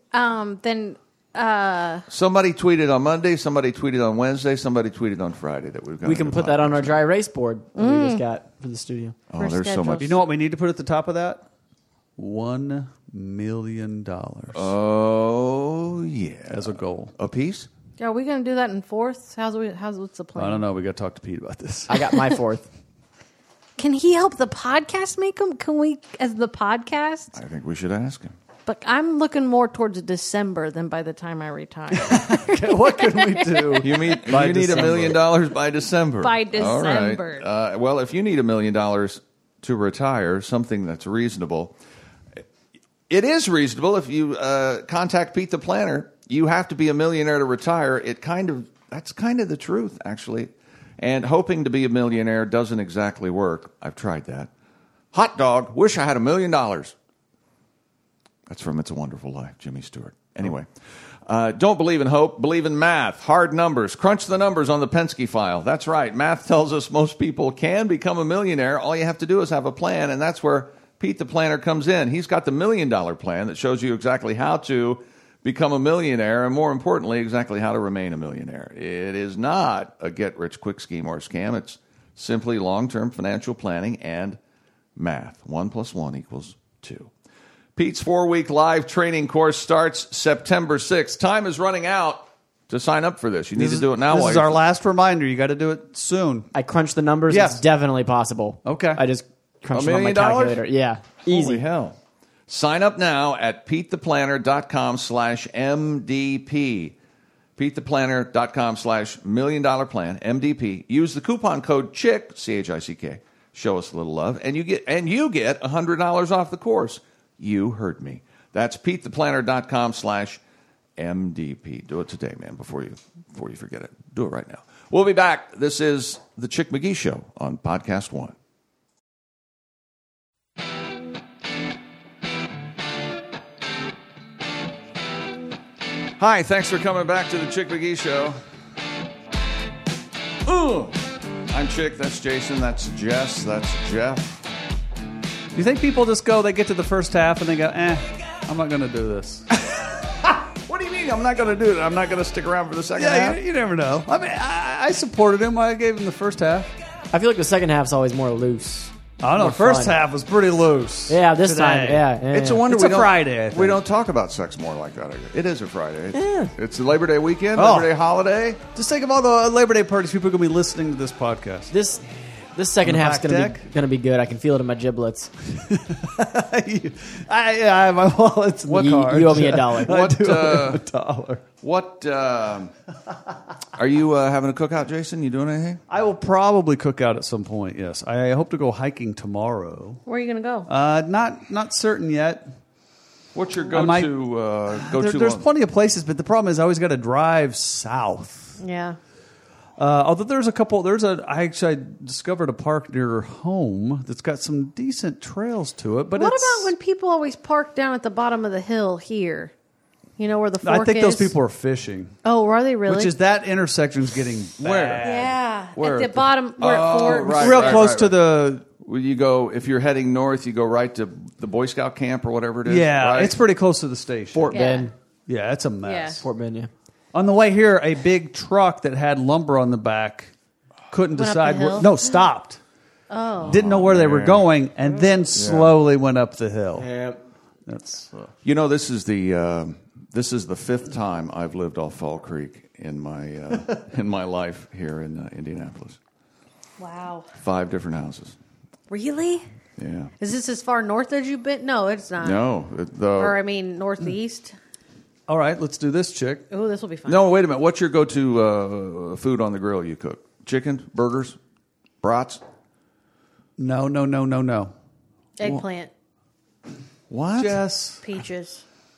Somebody tweeted on Monday, somebody tweeted on Wednesday, somebody tweeted on Friday that we've got. We a can new put that on our podcast. dry erase board that we just got for the studio. Oh, For there's so schedules. much. You know what we need to put at the top of that? $1 million Oh yeah, as a goal. a piece. Are we going to do that in fourths? What's the plan? I don't know. We got to talk to Pete about this. I got my 4th. Can he help the podcast make them? Can we, as the podcast? I think we should ask him. But I'm looking more towards December than by the time I retire. What can we do? You mean By you need $1 December. million by December? By All right. December. Well, if you need $1 million to retire, something that's reasonable. It is reasonable if you contact Pete the Planner. You have to be a millionaire to retire. That's kind of the truth, actually. And hoping to be a millionaire doesn't exactly work. I've tried that. Hot dog. Wish I had $1 million. That's from It's a Wonderful Life, Jimmy Stewart. Anyway, don't believe in hope, believe in math. Hard numbers. Crunch the numbers on the Penske file. That's right. Math tells us most people can become a millionaire. All you have to do is have a plan, and that's where Pete the Planner comes in. He's got the $1 million plan that shows you exactly how to become a millionaire, and more importantly, exactly how to remain a millionaire. It is not a get-rich-quick scheme or scam. It's simply long-term financial planning and math. 1 + 1 = 2. Pete's 4-week live training course starts September 6th. Time is running out to sign up for this. You need to do it now. This is our last reminder. You got to do it soon. I crunched the numbers. Yes. It's definitely possible. Okay. I just crunched $1 it on my million? calculator. Yeah. Easy. Holy hell. Sign up now at PeteThePlanner.com/MDP. PeteThePlanner.com/$1 million plan, MDP. Use the coupon code CHICK, CHICK. Show us a little love, and you get $100 off the course. You heard me. That's PeteThePlanner.com/MDP. Do it today, man, before you forget it. Do it right now. We'll be back. This is the Chick McGee Show on Podcast One. Hi, thanks for coming back to the Chick McGee Show. I'm Chick, that's Jason, that's Jess, that's Jeff. Do you think people just go, they get to the first half and they go, I'm not going to do this? What do you mean I'm not going to do it? I'm not going to stick around for the second half? You never know. I mean, I supported him. I gave him the first half. I feel like the second half's always more loose. I don't know. More The first fun. half was pretty loose. Yeah, this today. time. Yeah. It's a wonder It's we a don't, Friday, I think. we don't talk about sex more like that. It is a Friday. Yeah. It's the Labor Day weekend, Oh. Labor Day holiday. Just think of all the Labor Day parties people are going to be listening to this podcast. This second On the half's back gonna be good. I can feel it in my giblets. My wallet's in the You- car. you owe me $1. I do owe him $1. What are you having a cookout, Jason? You doing anything? I will probably cook out at some point, yes. I hope to go hiking tomorrow. Where are you going to go? Not certain yet. What's your I go-to? might- Go-to. There's plenty of places, but the problem is I always got to drive south. Yeah. Although I discovered a park near home that's got some decent trails to it. But What about when people always park down at the bottom of the hill here? You know where the fork is? I think those people are fishing. Oh, are they really? Which is that intersection's getting Where? bad. yeah. Where? At the bottom where it forks. right. Real close to the. Well, you go if you're heading north, you go right to the Boy Scout camp or whatever it is. Yeah, right? it's pretty close to the station. Fort Yeah. Bend. Yeah, it's a mess. Fort Bend, yeah. On the way here, a big truck that had lumber on the back couldn't Went up decide the where. hill? No, stopped. Oh. Didn't know where they were going, and then slowly went up the hill. Yeah. That's You know, this is the fifth time I've lived off Fall Creek in my life here in Indianapolis. Wow. 5 different houses. Really? Yeah. Is this as far north as you've been? No, it's not. No. Or, I mean, northeast. all right. Let's do this, chick. Oh, this will be fun. No, wait a minute. What's your go-to food on the grill you cook? Chicken, burgers, brats? No. Eggplant. What? Jess. Peaches.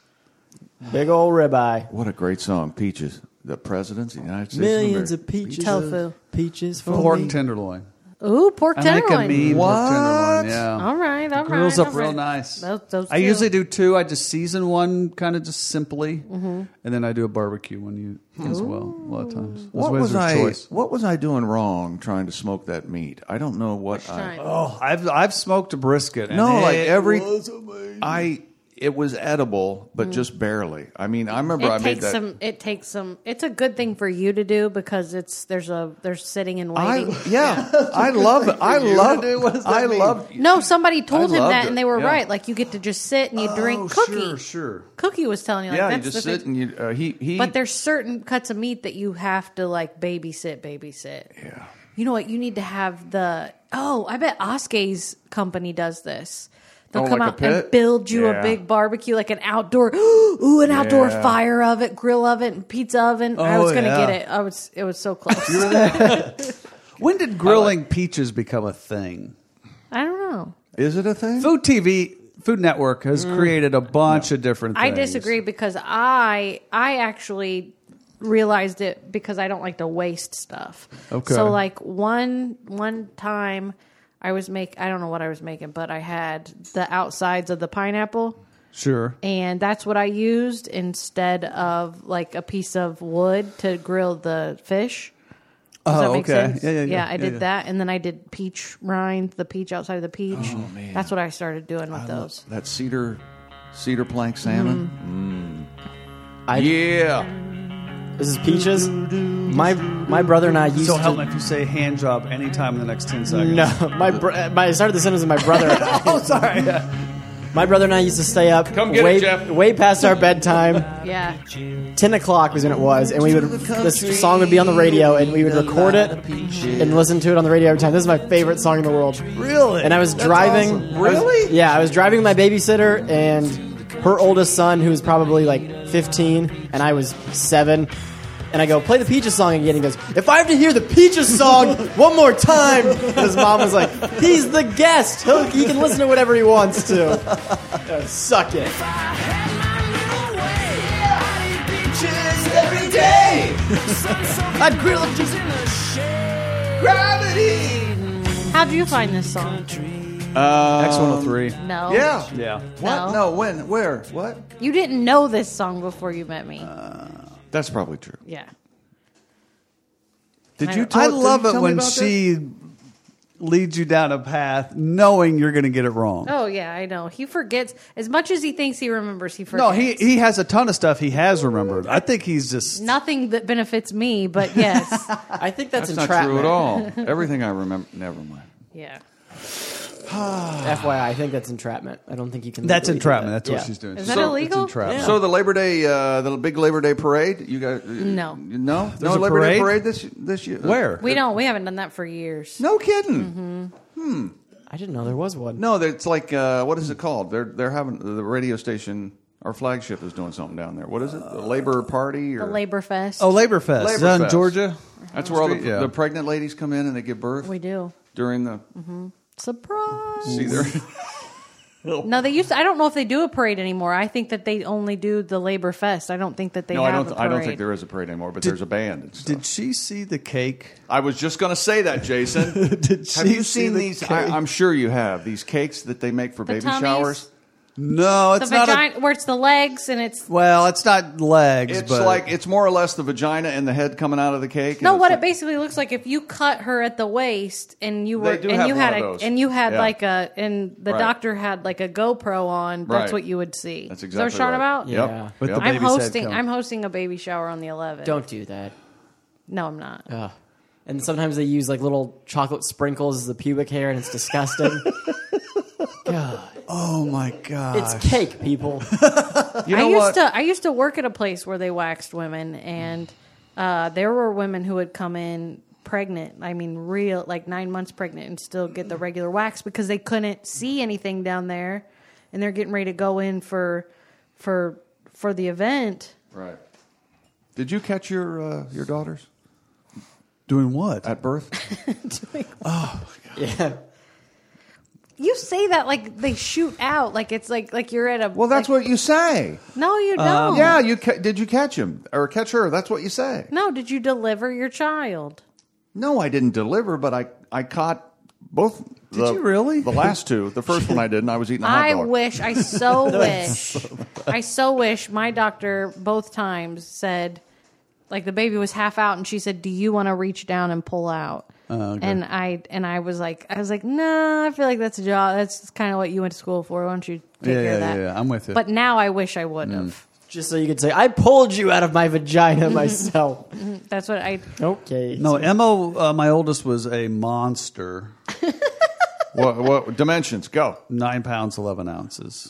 Big old ribeye. What a great song. Peaches. The Presidents of the United States. Millions of of peaches. Tofu. Peaches for Pork me. tenderloin. Ooh, pork I make a tenderloin. mean What? pork tenderloin. Yeah. All right, all right. Grills up all real right. nice. Those I two. usually do 2. I just season one kind of just simply, and then I do a barbecue one as well. A lot of times. What Those was are I? choice. What was I doing wrong trying to smoke that meat? I don't know what Time. Oh, I've smoked a brisket. And No, like it every. was amazing. It was edible, but just barely. I mean, I remember I It made takes that. some. It takes some. It's a good thing for you to do because there's sitting and waiting. I love it. I love do? What does that I mean? love. No, somebody told I him loved that, it. and they were Yeah. right. Like you get to just sit and you drink Cookie. Sure. Cookie was telling you, like Yeah, you that's just the sit thing. and you. He. But there's certain cuts of meat that you have to like babysit. Yeah. You know what? You need to have the. Oh, I bet Oskay's company does this. They'll Oh, come like a out and pit? build you Yeah. a big barbecue, like an outdoor, an outdoor Yeah. fire oven, grill oven, pizza oven. I Oh, was gonna yeah. get it. It was so close. When did grilling peaches become a thing? I don't know. Is it a thing? Food Network has created a bunch of different things. I disagree because I actually realized it because I don't like to waste stuff. Okay. So like one time I don't know what I was making, but I had the outsides of the pineapple. Sure. And that's what I used instead of like a piece of wood to grill the fish. Does that make sense? Yeah, I did that. And then I did peach rind, the peach outside of the peach. Oh, man. That's what I started doing with those. That cedar plank salmon. I- Yeah. This is peaches. My brother and I used So to. help me if you say hand job anytime in the next 10 seconds. No, I started the sentence with my brother. And I. Oh, sorry. My brother and I used to stay up Come get way, it, Jeff. way past our bedtime. Yeah. 10 o'clock was when it was, and this song would be on the radio, and we would record it and listen to it on the radio every time. This is my favorite song in the world. Really? And I was driving. awesome. Really? I was driving with my babysitter and her oldest son, who was probably like 15, and I was 7. And I go, play the Peaches song again. He goes, if I have to hear the Peaches song one more time. And his mom was like, he's the guest. He can listen to whatever he wants to. Suck it. Every day. I'd grill him just Gravity. How'd you find this song? X103. No. Yeah. Yeah. What? No. When? Where? What? You didn't know this song before you met me. That's probably true. Yeah. Did I you? don't- I did you love it tell me when about she leads you down a path knowing you're going to get it wrong. Oh, yeah, I know. He forgets. As much as he thinks he remembers, he forgets. No, he has a ton of stuff he has remembered. I think he's just... Nothing that benefits me, but yes. I think that's That's not entrapment. true at all. Everything I remember. Never mind. Yeah. FYI, I think that's entrapment. I don't think you can. That's legally do entrapment. that. That's what Yeah. she's doing. Is that illegal? It's entrapment. So the Labor Day, the big Labor Day parade. You got No. no There's a Labor Day parade? parade this year. Where? We don't. We haven't done that for years. No kidding. I didn't know there was one. No, it's like what is it called? They're having the radio station. Our flagship is doing something down there. What is it? The Labor Party or The Labor Fest. Oh, Labor Fest. Is that in Fest. Georgia? That's where all Street, yeah. the pregnant ladies come in and they give birth We do. during the. Surprise. See there. No, they used to. I don't know if they do a parade anymore. I think that they only do the Labor Fest. I don't think that they No, have a parade. I don't think there is a parade anymore, but there's a band and stuff. Did she see the cake? I was just going to say that, Jason. Did Have she you see seen the these? cake? I'm sure you have. These cakes that they make for The baby tummies? showers. No, The it's not. vagina, where it's the legs and it's. Well, it's not legs. It's but like it's more or less the vagina and the head coming out of the cake. No, and what it's it basically looks like if you cut her at the waist and you were They do and have you one had of a those. and you had Yeah. like a and the Right. doctor had like a GoPro on. That's Right. what you would see. That's Is that what exactly you're talking right. about? Yeah. Yep. With Yep. the I'm baby's head hosting. coming. I'm hosting a baby shower on the 11th. Don't do that. No, I'm not. Ugh. And sometimes they use like little chocolate sprinkles as the pubic hair, and it's disgusting. God, oh my god! it's cake, people. You know what? I used to work at a place where they waxed women, and there were women who would come in pregnant. I mean, real like 9 months pregnant, and still get the regular wax because they couldn't see anything down there, and they're getting ready to go in for the event. Right. Did you catch your daughters Doing what? at birth? Yeah. You say that like they shoot out, like it's like you're at a. Well, that's like, what you say. No, you don't. Yeah, did you catch him or catch her? That's what you say. No, did you deliver your child? No, I didn't deliver, but I caught both. Did you really? The last two. The first one I didn't. I was eating a hot I dog. wish. I so wish my doctor both times said, like the baby was half out, and she said, "Do you want to reach down and pull out?" Okay. And I was like, no, I feel like that's a job. That's kind of what you went to school for. Why don't you take care of that? Yeah, I'm with you. But now I wish I would have. Just so you could say, I pulled you out of my vagina myself. That's what I. Okay. no, Emma, my oldest, was a monster. What dimensions? Go. 9 pounds 11 ounces.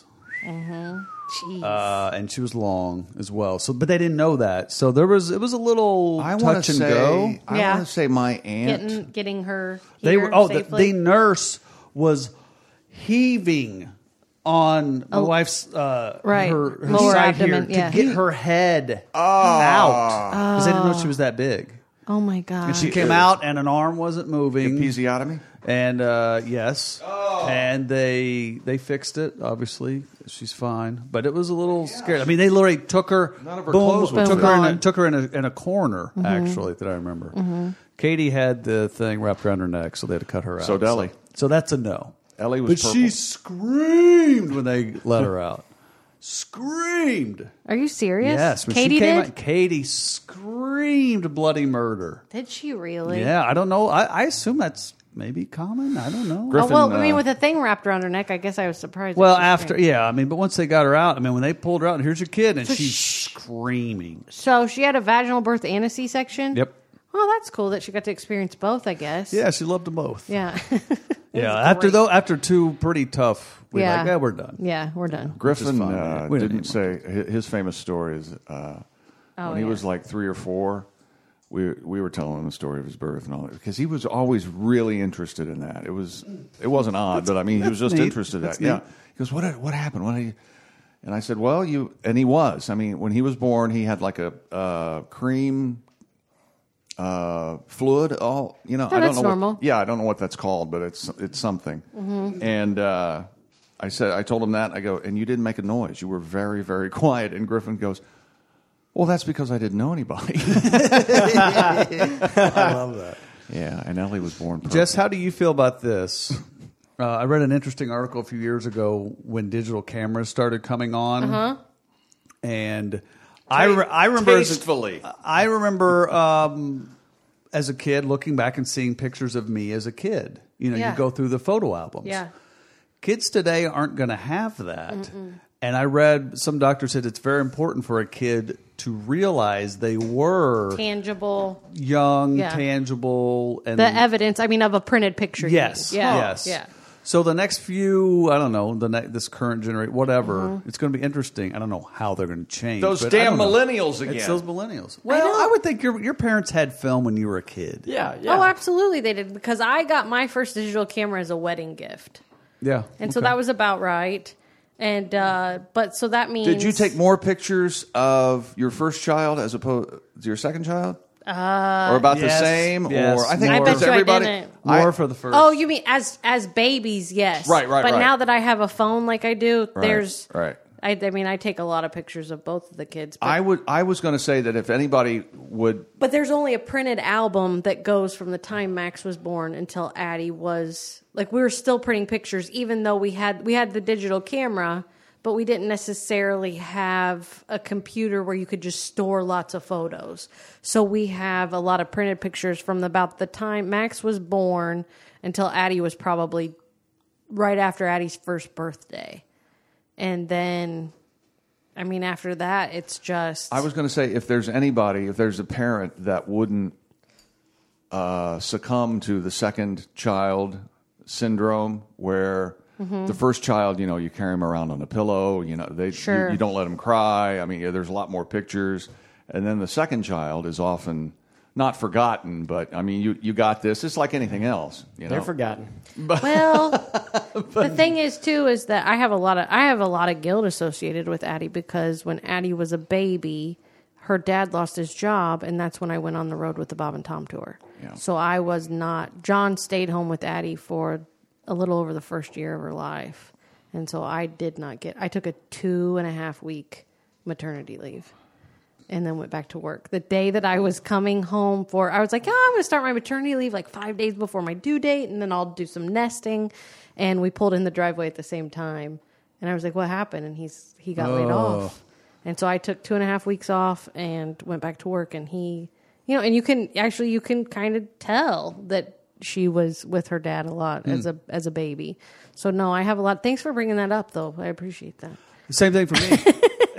Jeez. And she was long as well. So, but they didn't know that. So it was a little I want touch to and say. go. I Yeah. want to say my aunt. Getting her. They Here were the safely. nurse was heaving on my wife's right. her Lower side abdomen, here yeah. to get her head out because they didn't know she was that big. Oh my god. And she came out and an arm wasn't moving. Episiotomy. And yes, and they fixed it. Obviously, she's fine, but it was a little scary. I mean, they literally took her, None of her boom, clothes were took too. her took her in a corner. Actually, that I remember. Katie had the thing wrapped around her neck, so they had to cut her out. So Deli. So that's a no. Ellie was But purple. she screamed when they let her out. Screamed. Are you serious? Yes, when Katie she came did. out, Katie screamed bloody murder. Did she really? Yeah, I don't know. I assume that's maybe common. I don't know. Griffin, Oh well, I mean, with a thing wrapped around her neck, I guess I was surprised. that Well, she after, screamed. yeah, I mean, but once they got her out, I mean, when they pulled her out, and here's your kid, and So she's screaming. So she had a vaginal birth and a C-section. Yep. Oh, that's cool that she got to experience both. I guess. Yeah, she loved them both. Yeah. Yeah. That's After two pretty tough, we're Yeah. like, yeah, we're done. Yeah, we're done. Griffin Which is fine. We don't didn't need say his famous story is when he was like 3 or 4. We were telling him the story of his birth and all that because he was always really interested in that. It wasn't odd, but I mean he was just neat. interested in That's that. Yeah. neat. He goes, what happened? What? And I said, well, and he was. I mean, when he was born, he had like a cream fluid. All I don't that's know. normal. I don't know what that's called, but it's something. Mm-hmm. And I told him that. I go, and you didn't make a noise. You were very, very quiet. And Griffin goes, well, that's because I didn't know anybody. I love that. Yeah, and Ellie was born perfect. Jess, how do you feel about this? I read an interesting article a few years ago when digital cameras started coming on, and I remember tastefully. I remember as a kid looking back and seeing pictures of me as a kid. You know, Yeah. you go through the photo albums. Yeah. Kids today aren't going to have that. And I read some doctor said it's very important for a kid to realize they were Tangible. young, Yeah. tangible, and The evidence. I mean, of a printed picture. you yes, mean. Yeah. yes, Yeah. So the next few, I don't know, this current generation, whatever, it's going to be interesting. I don't know how they're going to change. Those but I damn don't know. millennials again. It's those millennials. Well, I would think your parents had film when you were a kid. Yeah. Oh, absolutely, they did because I got my first digital camera as a wedding gift, Yeah, and so that was about right. And but so that means Did you take more pictures of your first child as opposed to your second child? Or about the Yes, same? yes, Or I think more. I bet you I everybody. didn't. More for the first. Oh, you mean as babies? Yes. Right. But right. now that I have a phone like I do, there's right. I mean, I take a lot of pictures of both of the kids. But, I was going to say that if anybody would, but there's only a printed album that goes from the time Max was born until Addie was like. We were still printing pictures, even though we had the digital camera, but we didn't necessarily have a computer where you could just store lots of photos. So we have a lot of printed pictures from about the time Max was born until Addie was probably right after Addie's first birthday. And then, I mean, after that, it's just... I was going to say, if there's a parent that wouldn't succumb to the second child syndrome, where the first child, you carry them around on a pillow, you don't let them cry. I mean, there's a lot more pictures. And then the second child is often not forgotten, but I mean, you got this. It's like anything else. They're forgotten. Well, the thing is too is that I have a lot of guilt associated with Addie, because when Addie was a baby, her dad lost his job, and that's when I went on the road with the Bob and Tom tour. Yeah. So I was not. John stayed home with Addie for a little over the first year of her life, and so I did not get. I took a 2.5 week maternity leave. And then went back to work. The day that I was coming home I was like, I'm going to start my maternity leave like 5 days before my due date, and then I'll do some nesting. And we pulled in the driveway at the same time. And I was like, what happened? And he got laid off. And so I took 2.5 weeks off and went back to work. And he, and you can kind of tell that she was with her dad a lot as a baby. So no, I have a lot. Thanks for bringing that up, though. I appreciate that. Same thing for me.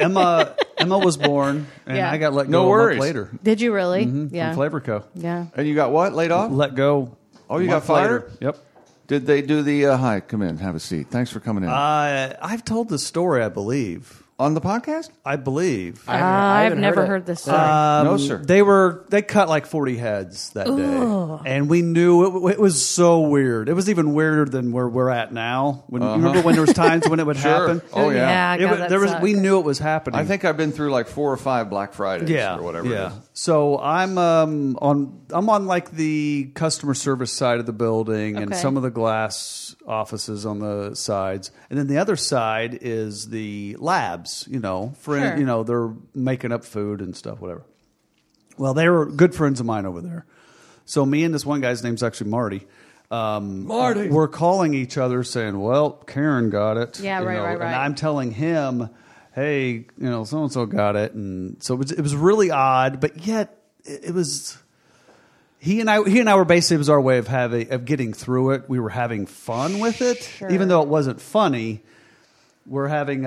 Emma was born, and Yeah. I got let No go a worries. month later. Did you really? From Flavor Co. Yeah. And you got what? Laid off? Let go. Oh, you a got month fired? later. Yep. Did they do the, hi, come in, have a seat. Thanks for coming in. I've told the story, I believe. On the podcast? I believe. I've never heard this story. No, sir. They cut like 40 heads that day, and we knew it was so weird. It was even weirder than where we're at now. When you remember when there was times when it would Sure. happen. Oh, yeah. God, that sucked. We knew it was happening. I think I've been through like 4 or 5 Black Fridays or whatever it is. So I'm on like the customer service side of the building, and Okay. some of the glass offices on the sides, and then the other side is the labs. Sure. They're making up food and stuff, whatever. Well, they were good friends of mine over there. So me and this one guy's name's actually Marty. Marty. We're calling each other saying, well, Karen got it. Yeah, right. And I'm telling him, hey, so-and-so got it. And so it was really odd, but yet it was... He and I were basically, it was our way of getting through it. We were having fun with it, Sure. even though it wasn't funny. We're having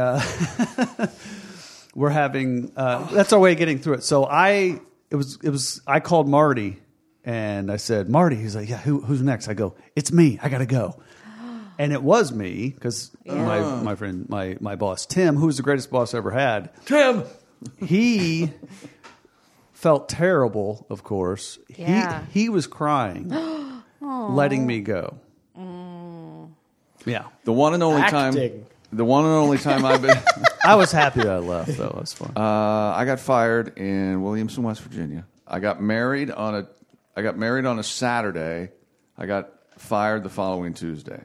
that's our way of getting through it. So I called Marty and I said, Marty, he's like, yeah, who's next? I go, it's me. I got to go. And it was me, because my friend, my boss, Tim, who's the greatest boss I ever had. Tim! He felt terrible, of course. Yeah. He was crying, letting me go. Yeah. The one and only time I've been... I was happy that I left, though. It was fun. I got fired in Williamson, West Virginia. I got married on a Saturday. I got fired the following Tuesday.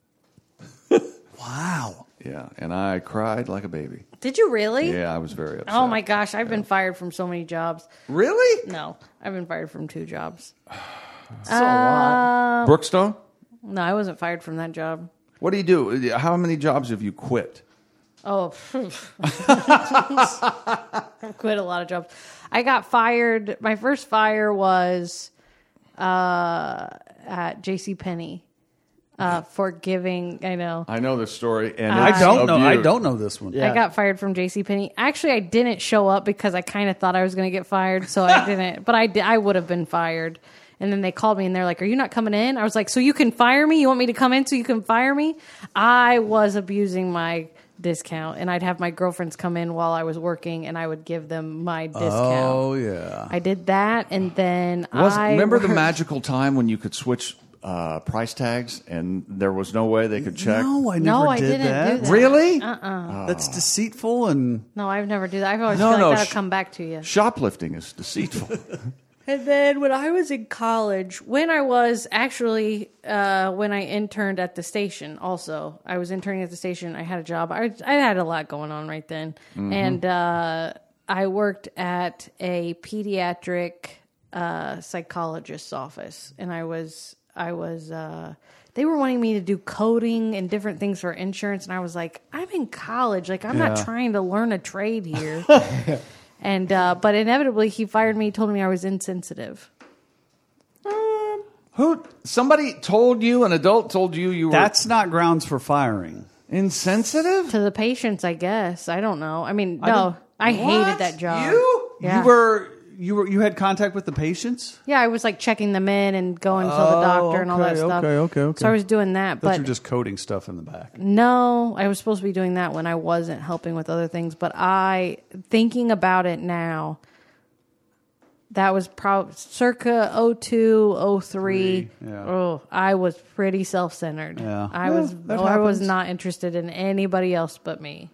Wow. Yeah, and I cried like a baby. Did you really? Yeah, I was very upset. Oh my gosh, I've been fired from so many jobs. Really? No, I've been fired from 2 jobs. So a lot. Brookstone? No, I wasn't fired from that job. What do you do? How many jobs have you quit? Oh, I've quit a lot of jobs. I got fired. My first fire was at JCPenney for giving. I know this story, and I it's don't know. I abused. don't know this one. Yeah. I got fired from JCPenney. Actually, I didn't show up because I kind of thought I was going to get fired, so I didn't. But I would have been fired. And then they called me and they're like, "Are you not coming in?" I was like, "So you can fire me? You want me to come in so you can fire me?" I was abusing my discount, and I'd have my girlfriends come in while I was working, and I would give them my discount. Oh, yeah. I did that, and then Remember the magical time when you could switch price tags, and there was no way they could check? No, I never I did didn't that. do that. Really? That's deceitful and... No, I've never do that. I've always No, feel no, like that'll come back to you. Shoplifting is deceitful. And then when I was in college, when I interned at the station, also, I was interning at the station. I had a job. I had a lot going on right then. And I worked at a pediatric psychologist's office. And I was they were wanting me to do coding and different things for insurance. And I was like, I'm in college. Like, I'm not trying to learn a trade here. And but inevitably he fired me, told me I was insensitive. Somebody told you, an adult told you were That's not grounds for firing. insensitive? To the patients, I guess. I don't know. I mean, no. I hated that job. You? Yeah. You had contact with the patients? Yeah, I was like checking them in and going to the doctor and all that stuff. Okay. So I was doing that, But but you're just coding stuff in the back. no, I was supposed to be doing that when I wasn't helping with other things. But thinking about it now, that was probably circa 02, 03. Yeah. Oh, I was pretty self-centered. Yeah. I Well, was that I was happens. not interested in anybody else but me.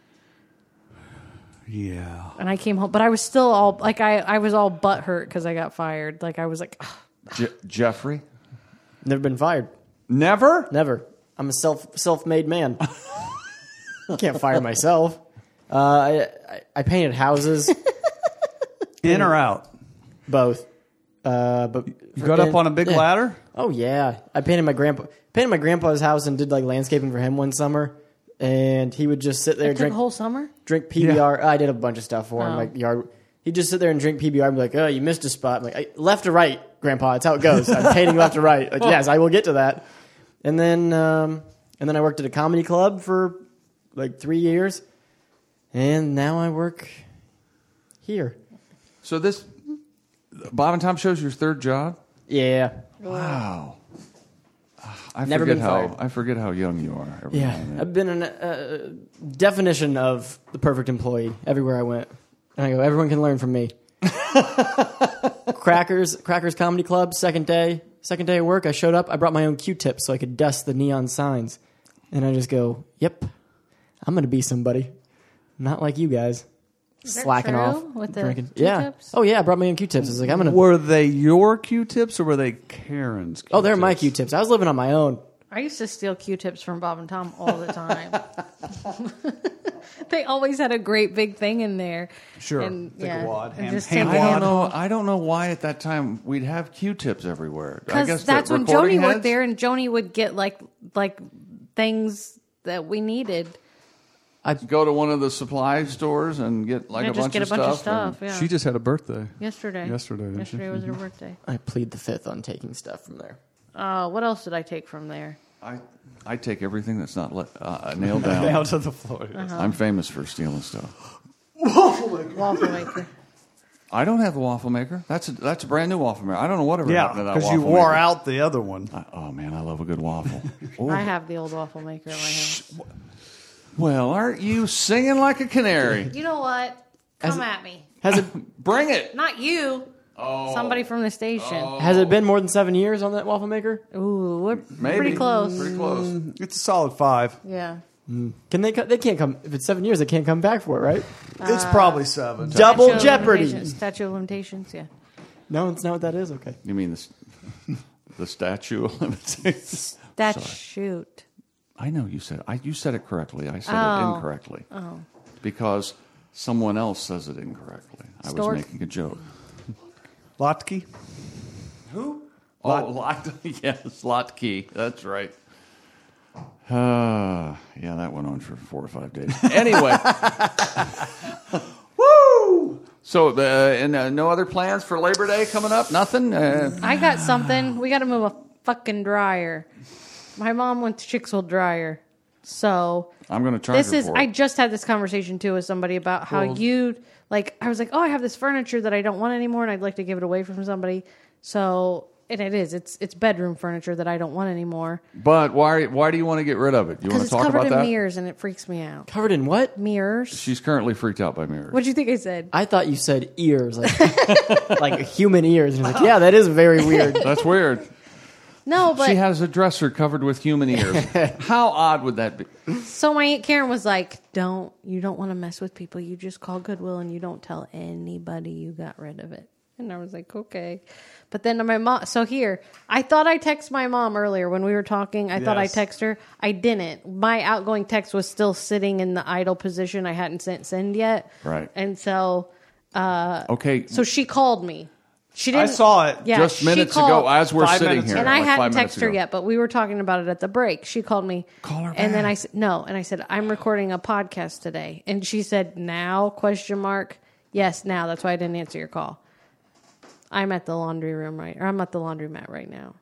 Yeah. And I came home, but I was still all like I was all butthurt because I got fired. Like I was like, ugh. Jeffrey? Never been fired. Never? Never. I'm a self-made man. Can't fire myself. I painted houses. In or out? Both. But You got up on a big ladder? Oh yeah, I painted my grandpa's house and did like landscaping for him one summer, and he would just sit there It took a whole summer. drink PBR. I did a bunch of stuff for him, Oh. like yard. He'd just sit there and drink PBR and be like, "Oh, you missed a spot." I'm like, "Left to right, Grandpa. That's how it goes. I'm painting left to right." Like, yes, I will get to that. And then I worked at a comedy club for like 3 years, and now I work here. So this Bob and Tom Show's your third job? Yeah. Wow. I Never forget been how fired. I forget how young you are. Every now Yeah, and then. I've been a definition of the perfect employee everywhere I went. And I go, everyone can learn from me. Crackers Comedy Club, second day of work, I showed up, I brought my own Q-tips so I could dust the neon signs. And I just go, yep, I'm going to be somebody. Not like you guys. Is that Slacking true? off. With the drinking. Q-tips? Yeah. Oh, yeah, I brought my own Q-tips. I was like, I'm going to... Were they your Q-tips or were they Karen's Q-tips? Oh, they're my Q-tips. I was living on my own. I used to steal Q-tips from Bob and Tom all the time. They always had a great big thing in there. Sure. And, Take a wad. and Hand- just hand take it wad. in. I don't know why at that time we'd have Q-tips everywhere. I guess Because the that's when recording Joni worked heads? there, and Joni would get like things that we needed. Go to one of the supply stores and get like Yeah, a just bunch get a of bunch of stuff. stuff. Yeah. She just had a birthday. Yesterday. Yesterday, didn't she? Yesterday was her birthday. I plead the fifth on taking stuff from there. What else did I take from there? I take everything that's not nailed down. Down to the floor. I'm famous for stealing stuff. Waffle maker. I don't have a waffle maker. That's a brand new waffle maker. I don't know whatever Yeah, happened to that because waffle you wore maker. out the other one. Oh man, I love a good waffle. Ooh. I have the old waffle maker in my house. Well, aren't you singing like a canary? You know what? Come at me. Has it Bring it. Not you. Somebody from the station. has it been more than 7 years on that waffle maker? Ooh, we're Maybe. pretty close. Pretty close. It's a solid 5. Yeah. Can they can't come if it's 7 years? They can't come back for it, right? It's probably 7. Double Statute of jeopardy. limitations. Statute of limitations, yeah. No, it's not what that is. Okay. You mean the statue of limitations? Statute. I know you said you said it correctly. I said Oh. it incorrectly. Oh. Because someone else says it incorrectly. I Stork? was making a joke. Lotke? Who? Yes, Lotke. That's right. Yeah, that went on for 4 or 5 days. Anyway. Woo! So, and no other plans for Labor Day coming up? Nothing? I got something. We got to move a fucking dryer. My mom went to Chicksville Dryer. So I'm going to charge her for it. I just had this conversation too with somebody about how you like. I was like, oh, I have this furniture that I don't want anymore, and I'd like to give it away from somebody. So, and it's bedroom furniture that I don't want anymore But why do you want to get rid of it? You want because to it's talk covered about in that? mirrors and it freaks me out. Covered in what? Mirrors. She's currently freaked out by mirrors. What'd you think I said? I thought you said ears, like human ears. And I was like, yeah, that is very weird. That's weird. No, but She has a dresser covered with human ears. How odd would that be? so my Aunt Karen was like, you don't want to mess with people. You just call Goodwill and you don't tell anybody you got rid of it. And I was like, okay. But then my mom, so here, I thought I texted my mom earlier when we were talking. I thought I Yes. texted her. I didn't. My outgoing text was still sitting in the idle position. I hadn't send yet. Right. And so, Okay. so she called me. She I didn't. saw it. Yeah, just she minutes called- ago as we're 5 sitting minutes here. And I like hadn't 5 minutes texted her ago. yet, but we were talking about it at the break. She called me. Call her And then back. I said, no. And I said, I'm recording a podcast today. And she said, now, question mark. Yes, now. That's why I didn't answer your call. I'm at the laundry room or I'm at the laundromat right now.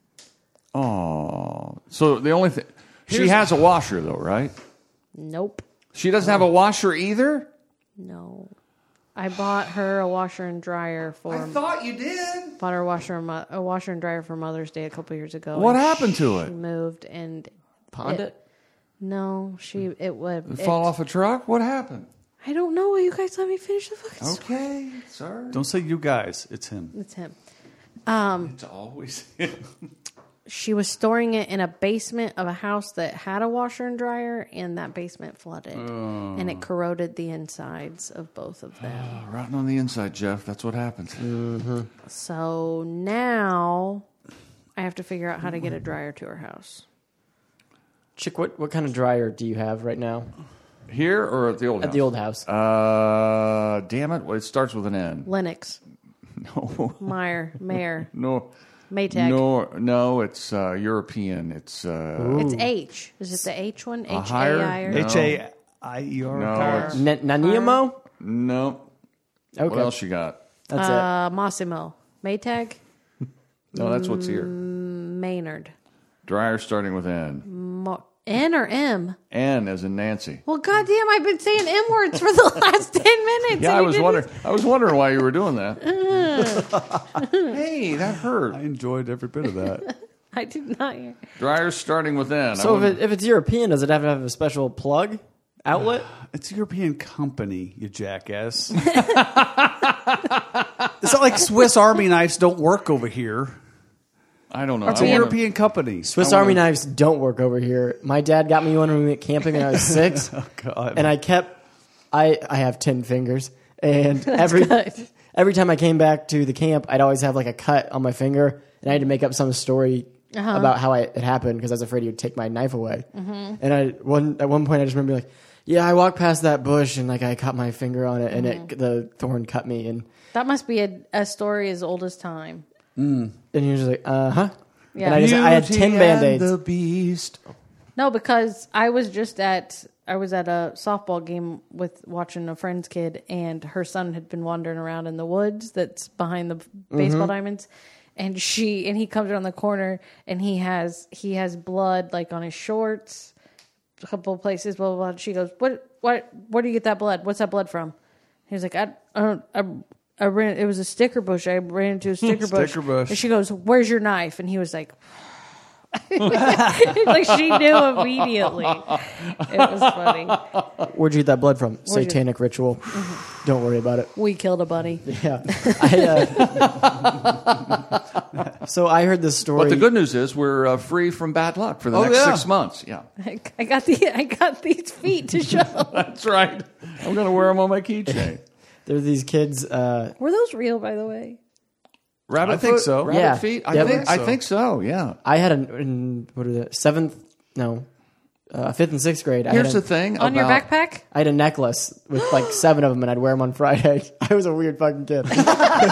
Oh. So the only thing, she has a washer though, right? Nope. She doesn't have a washer either? No. I bought her a washer and dryer thought you did. bought her a washer and dryer for Mother's Day a couple years ago. What and happened to She it? moved and Pawned it? no, it would Fall off a truck? What happened? I don't know. Will you guys let me finish the fucking story? Okay, sorry. Don't say you guys. It's him. It's him. It's always She was storing it in a basement of a house that had a washer and dryer, and that basement flooded, and it corroded the insides of both of them. rotten on the inside, Jeff. That's what happens. So now I have to figure out how to get a dryer to her house. Chick, what kind of dryer do you have right now Here or at the old house? at the old house? Damn it. Well, it starts with an N. Lennox, No. Mayer, No. Maytag. No, it's European. It's It's H. Is it the H one? H A higher? I or No. H-A-I-E-R. No, it's, Naniemo? no. Okay. What else you got? That's Massimo, Maytag, No, that's what's here. Maynard. Dryer starting with N. N or M? N as in Nancy. Well, goddamn, I've been saying M words for the last 10 minutes. Yeah, and I you was didn't- wondering. I was wondering why you were doing that. Hey, that hurt. I enjoyed every bit of that. I did not hear. Dryer's starting with N. So if it's European, does it have to have a special plug outlet? It's a European company, you jackass. It's not like Swiss Army knives don't work over here. I don't know. It's I a wanna- European company. Swiss Army knives don't work over here. My dad got me one when we went camping when I was 6, God. and I have 10 fingers, and every time I came back to the camp, I'd always have like a cut on my finger, and I had to make up some story about how it happened because I was afraid he would take my knife away. And at one point, I just remember being like, "Yeah, I walked past that bush and like I caught my finger on it, and the thorn cut me." And That must be a story as old as time. he was just like, "Uh-huh." Yeah. And I had 10 Beauty and Band-Aids. the Beast. No, because I was at a softball game watching a friend's kid, and her son had been wandering around in the woods that's behind the baseball diamonds, and he comes around the corner and he has blood like on his shorts, a couple of places, blah blah blah. She goes, Where do you get that blood? What's that blood from? He was like, I ran. It was a sticker bush. I ran into a sticker bush. Sticker bush. And she goes, "Where's your knife?" And he was like, like she knew immediately. It was funny. Where'd you get that blood from? Where'd you- Satanic ritual. Don't worry about it. We killed a buddy. Yeah. So I heard this story. But the good news is we're free from bad luck for the next yeah. 6 months. Yeah, I got these feet to show. that's right. I'm going to wear them on my keychain. There are these kids. Were those real, by the way? Rabbit I think foot? so. Rabbit Yeah. feet? Yeah, I think so, yeah. I had what are the 7th? No, 5th and 6th grade. Here's the thing On your about- backpack? I had a necklace with like 7 of them, and I'd wear them on Friday. I was a weird fucking kid. Not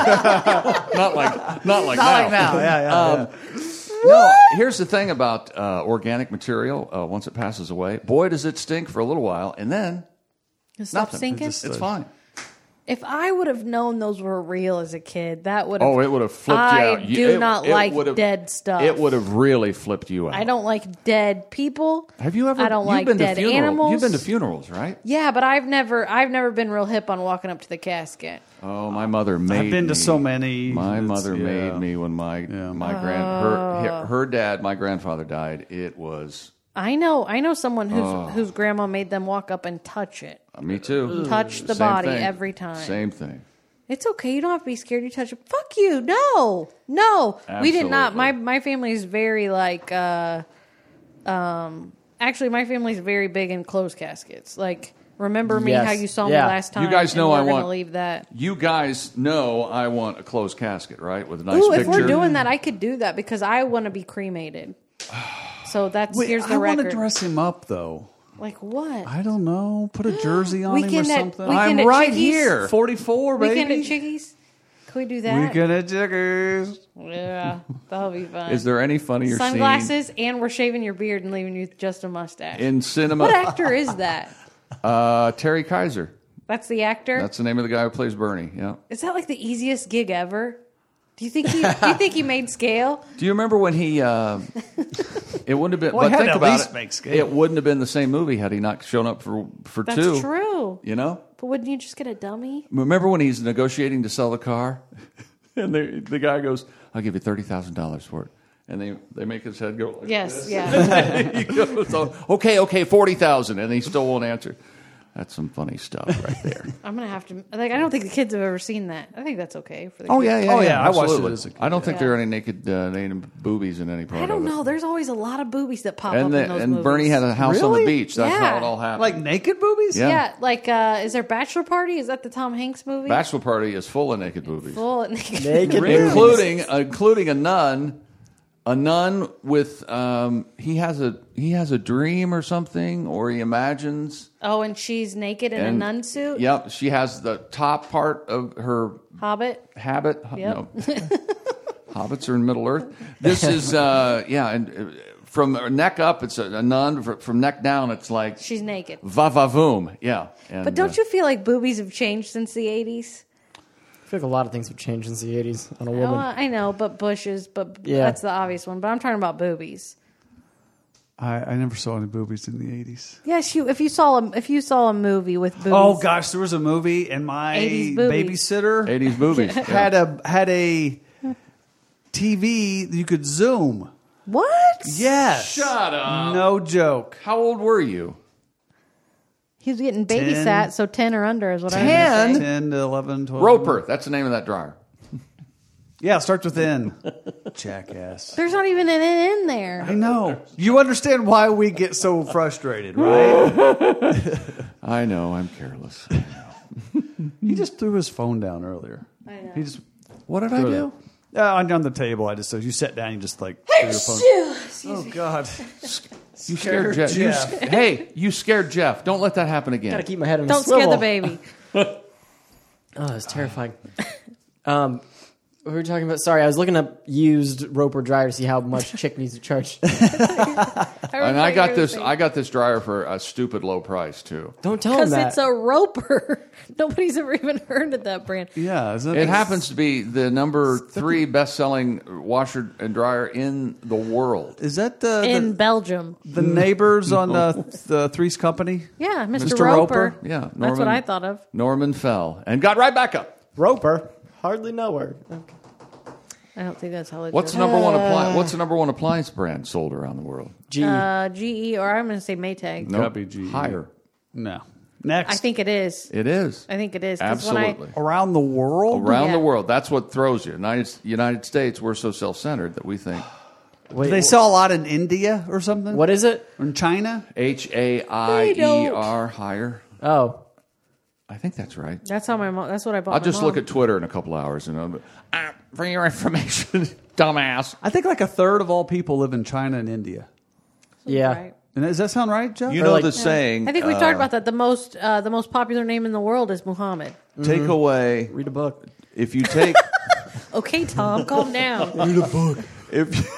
like now. Yeah. No, here's the thing about organic material. Once it passes away, boy, does it stink for a little while, and then Stop nothing. sinking? It's fine. If I would have known those were real as a kid, that would have... Oh, it would have flipped you I out. do not like would have- dead stuff. It would have really flipped you out. I don't like dead people. Have you ever? I don't you've like been dead to funerals. animals. You've been to funerals, right? Yeah, but I've never been real hip on walking up to the casket. Oh, my mother made. I've been to me. so many. My It's- mother yeah. made me when my her dad, my grandfather died. It was I know someone whose grandma made them walk up and touch it. me too. Touch the Same body thing. every time. Same thing. It's okay. You don't have to be scared. You touch it. Fuck you. No. We did not. Absolutely. My family is very like. Actually, my family's very big in closed caskets. Like Remember me Yes. how you saw me Yeah. last time? You guys know and I we're want- gonna leave that. You guys know I want a closed casket, right? With a nice Ooh, picture. if we're doing that, I could do that because I want to be cremated. So that's Wait, here's the I want record. to dress him up though. Like what? I don't know. Put a jersey on him or Weekend at- something. weekend I'm at right Chickies? here. 44, baby. Weekend at Chickies? Can we do that? Weekend at Chickies. Yeah, that'll be fun. Is there any funnier Sunglasses, and we're shaving your beard and leaving you with just a mustache. scene in cinema? What actor is that? Terry Kaiser. That's the actor. That's the name of the guy who plays Bernie. Yeah. Is that like the easiest gig ever? Do you think he made scale? Do you remember when he? It wouldn't have been. Well, he but had think to at about least it. make scale. It wouldn't have been the same movie had he not shown up for That's two. true. You know. But wouldn't you just get a dummy? Remember when he's negotiating to sell the car, and the guy goes, "I'll give you $30,000 for it," and they make his head go. Like Yes, this. yeah. He goes, "Oh, okay, 40,000," and he still won't answer. That's some funny stuff right there. I'm gonna have to. Like, I don't think the kids have ever seen that. I think that's okay for the Oh kids. yeah. Oh, yeah, I watched it absolutely. as a kid. I don't think Yeah. there are any naked boobies in any part I don't of it. know. There's always a lot of boobies that pop up And in those movies. Bernie had a house on Really? the beach. That's Yeah. how it all happened. Like naked boobies? Yeah. Yeah, like is there Bachelor Party? Is that the Tom Hanks movie? Bachelor Party is full of naked boobies, Full Naked including a nun. A nun with he has a dream or something, or he imagines. Oh, and she's naked in a And- nun suit. Yep, she has the top part of her Hobbit. habit. Yep. No, hobbits are in Middle Earth. This is and from her neck up, it's a nun. From neck down, it's like She's naked. va-va-voom. Yeah, and, But don't you feel like boobies have changed since the 80s? I feel like a lot of things have changed since the 80s on a Oh, woman. I know, but bushes, but Yeah. that's the obvious one. But I'm talking about boobies. I never saw any boobies in the 80s. Yes, if you saw a movie with boobies. Oh gosh, there was a movie, and my 80s boobies. babysitter 80s movies had a TV that you could zoom. What? Yes. Shut up. No joke. How old were you? He was getting 10. babysat, so 10 or under is what I 10? was say. 10 to 11, 12. Roper. That's the name of that dryer. Yeah, it starts with N. Jackass. There's not even an N in there. I know. You understand why we get so frustrated, right? I know. I'm careless. He just threw his phone down earlier. I know. He just What did I do? on the table. I just you sat down. You just like threw your phone. Oh God! You scared Jeff. Jeff. Hey, you scared Jeff. Don't let that happen again. Gotta keep my head on a Don't swivel. scare the baby. Oh, it's terrifying. What were we talking about? Sorry, I was looking up used Roper dryer to see how much Chick needs to charge. And I got this. I got this dryer for a stupid low price too. Don't tell him Because that. it's a Roper. Nobody's ever even heard of that brand. Yeah, isn't It happens to be the number 3 best-selling washer and dryer in the world. Is that In Belgium. the neighbors on the Three's Company? Yeah, Mr. Mr. Roper. Roper? Yeah, That's what I thought of. Norman fell and got right back up. Roper. Hardly know her. Okay. I don't think that's how it What's the number one appliance? What's the number one appliance brand sold around the world? G. GE, or I'm going to say Maytag. Nope. Gotta be GE. Higher. No. Next. I think it is. It is. I think it is. 'Cause when Absolutely. around the world. Around Yeah. the world. That's what throws you. United States, we're so self-centered that we think Wait, Do they sell a lot in India or something? what is it? Or in China? HAIER, higher. Oh, I think that's right. That's how my mom. That's what I bought. I'll my just mom. look at Twitter in a couple hours and for your information, dumbass. I think like a third of all people live in China and India. yeah. Right. And does that sound right, Jeff? You Or know like- the saying. I think we talked about that. The most popular name in the world is Muhammad. Take away Read a book. if you take Okay, Tom, calm down. if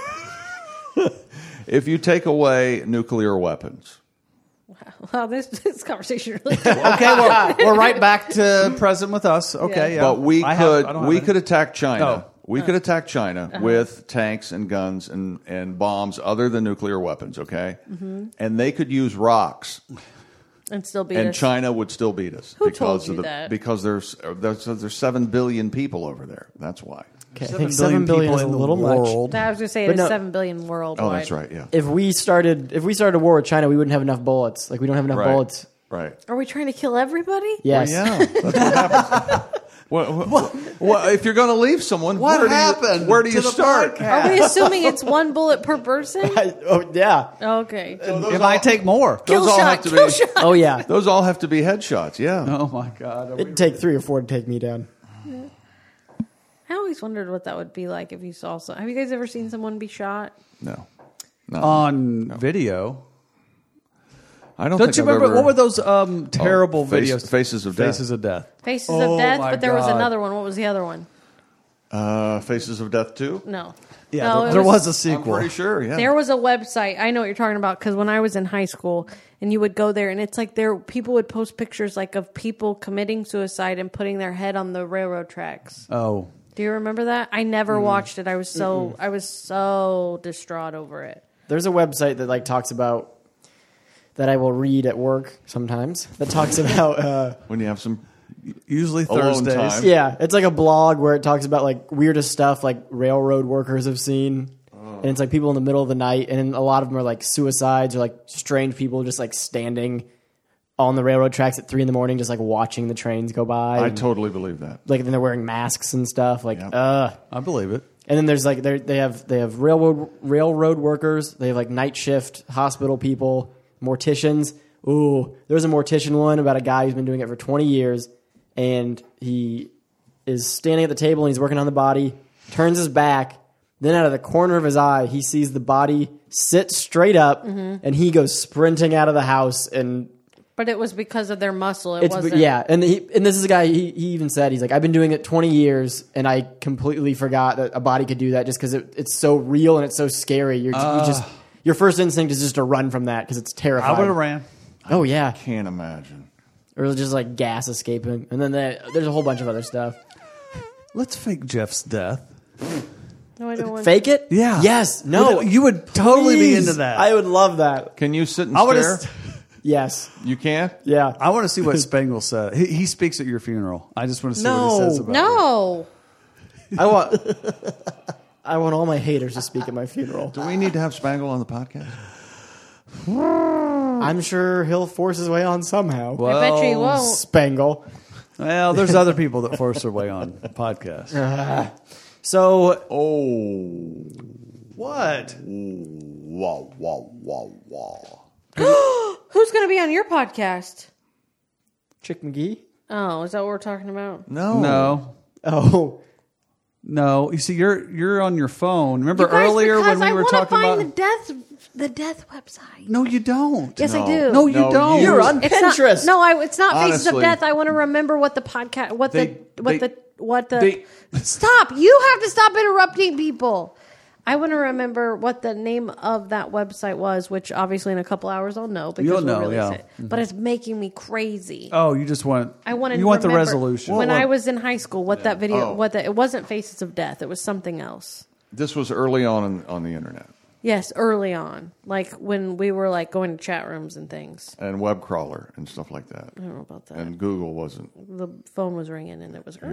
if you take away nuclear weapons. Wow, this conversation really. Okay, well, we're right back to present with us. Okay, yeah. But we I could don't have we any. could attack China. Oh. We could attack China with tanks and guns and bombs other than nuclear weapons, okay? And they could use rocks and still beat and us. China would still beat us Who because told of you the that? because there's 7 billion people over there. That's why. Okay, I think 7 billion is a people in the little much. world. I was going to say But it is no. 7 billion worldwide. Oh, that's right. Yeah. If we started a war with China, we wouldn't have enough bullets. Like we don't have enough Right. bullets. Right. Are we trying to kill everybody? Yes. Yeah. That's what happens. Well, if you're going to leave someone, What where happened where do to you the start? podcast? Are we assuming it's one bullet per person? Yeah. Okay. It might take more. Kill Those all shot. have to Kill be. shot. Oh, yeah. Those all have to be headshots. Yeah. Oh my God. It'd take 3 or 4 to take me down. I always wondered what that would be like if you saw some. Have you guys ever seen someone be shot? No. On video. I don't Don't think you I've remember ever, what were those terrible videos? Faces of Death. Faces of Death. Faces Oh, of Death, my but there was God. another one. What was the other one? Faces of Death 2? No. Yeah, No, there it was a I'm sequel. pretty sure, yeah. There was a website. I know what you're talking about because when I was in high school, and you would go there, and it's like people would post pictures like of people committing suicide and putting their head on the railroad tracks. Oh, Do you remember that? I never watched it. I was so distraught over it. There's a website that like talks about that I will read at work sometimes. That talks about when you have some usually Alone Thursdays. time. yeah, it's like a blog where it talks about like weirdest stuff like railroad workers have seen. And it's like people in the middle of the night, and a lot of them are like suicides or like strange people just like standing on the railroad tracks at 3 a.m, just like watching the trains go by. I and, totally believe that. like then they're wearing masks and stuff. Like, Yep. I believe it. And then there's like they have railroad workers. They have like night shift hospital people, morticians. Ooh, there's a mortician one about a guy who's been doing it for 20 years, and he is standing at the table and he's working on the body. Turns his back, then out of the corner of his eye, he sees the body sit straight up, and he goes sprinting out of the house and. But it was because of their muscle. It It's, wasn't. yeah, and this is a guy. He even said he's like, I've been doing it 20 years, and I completely forgot that a body could do that just because it's so real and it's so scary. Your first instinct is just to run from that because it's terrifying. I would have ran. Oh yeah, Can't imagine. or just like gas escaping, and then there's a whole bunch of other stuff. Let's fake Jeff's death. No, I don't want. Fake it? Yeah. Yes. No. You would totally be Please. into that. I would love that. Can you sit and I would stare? have. Yes. You can't? Yeah. I want to see what Spangle said. He speaks at your funeral. I just want to see what he No. says about it. No. I want all my haters to speak at my funeral. Do we need to have Spangle on the podcast? I'm sure he'll force his way on somehow. Well, I bet you he won't. Spangle. Well, there's other people that force their way on podcasts. So Oh. What? Wow, wow, wow, wow. Who's going to be on your podcast? Chick McGee. Oh, is that what we're talking about? No. Oh. No. You see, you're on your phone. Remember You guys, earlier because when we I were wanna talking find about the death website. No, you don't. Yes, I do. No, you No, don't. you- You're on It's Pinterest. it's not Faces of Honestly. Death. I want to remember what the podcast, They- Stop! You have to stop interrupting people. I want to remember what the name of that website was, which obviously in a couple hours I'll know because You'll we'll know, release yeah. it. But it's making me crazy. Oh, you just want. I want to. You want the remember resolution. When I was in high school, what that video, Oh. it wasn't Faces of Death. It was something else. This was early on the internet. Yes, early on, like when we were like going to chat rooms and things. And web crawler and stuff like that. I don't know about that. And Google wasn't. The phone was ringing and it was.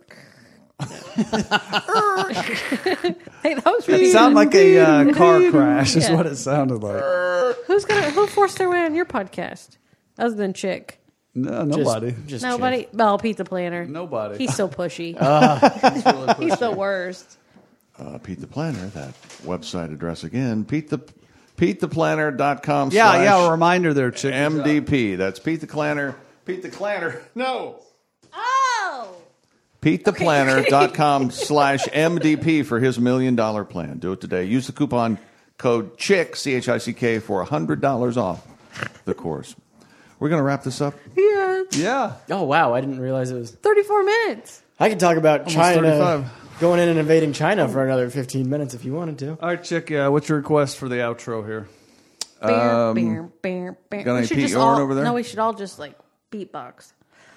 Hey, that was It pretty. sounded like a car crash. Is Yeah. what it sounded like. Who forced their way on your podcast other than Chick? No, nobody. Just Nobody. Well, Pete the Planner. Nobody. He's so pushy. He's the worst. Pete the Planner, that website address again, PeteThePlanner.com Yeah. A reminder there, chick. MDP. That's Pete the Planner. Pete the Planner. No. Oh. PeteThePlanner.com /MDP for his $1 million plan. Do it today. Use the coupon code CHICK, CHICK, for $100 off the course. We're going to wrap this up. Yeah. Yeah. Oh wow, I didn't realize it was. 34 minutes. I could talk about China 35. going in and invading China for another 15 minutes if you wanted to. All right, chick. What's your request for the outro here? Got got any Pete Yorn over there? No, we should all just like beatbox.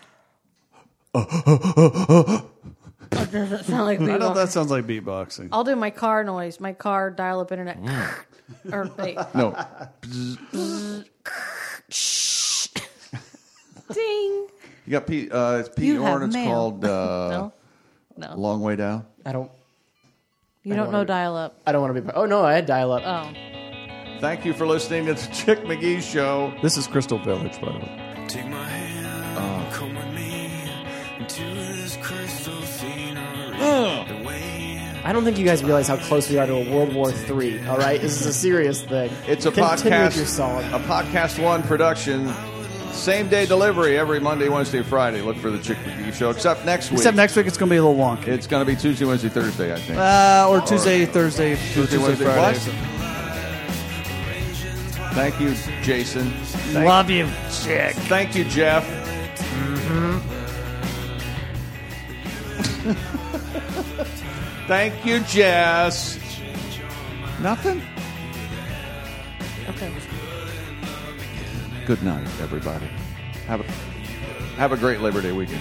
Does it sound like I know beatbox? that sounds like beatboxing. I'll do my car noise. My car dial-up internet. Or wait. No. Ding. You got Pete. It's Pete You Yorn. have It's mail. called No. Long Way Down. I don't You don't know dial-up. want to be. Oh no, I had dial up. Oh. Thank you for listening to the Chick McGee Show. This is Crystal Village, by the way. Take my hand, come with me into this Christmas. I don't think you guys realize how close we are to a World War III, all right? This is a serious thing. It's a Continue with podcast. your song. A Podcast One production. Same day delivery every Monday, Wednesday, Friday. Look for the Chick McGee Show. Except next week. Except next week, it's going to be a little wonky. It's going to be Tuesday, Wednesday, Thursday, I think. Or Tuesday, Thursday, Tuesday, Wednesday, Friday. what? Thank you, Jason. Love you, Chick. Thank you, Jeff. Thank you, Jess. Nothing? Okay. Good night, everybody. Have a great Labor Day weekend.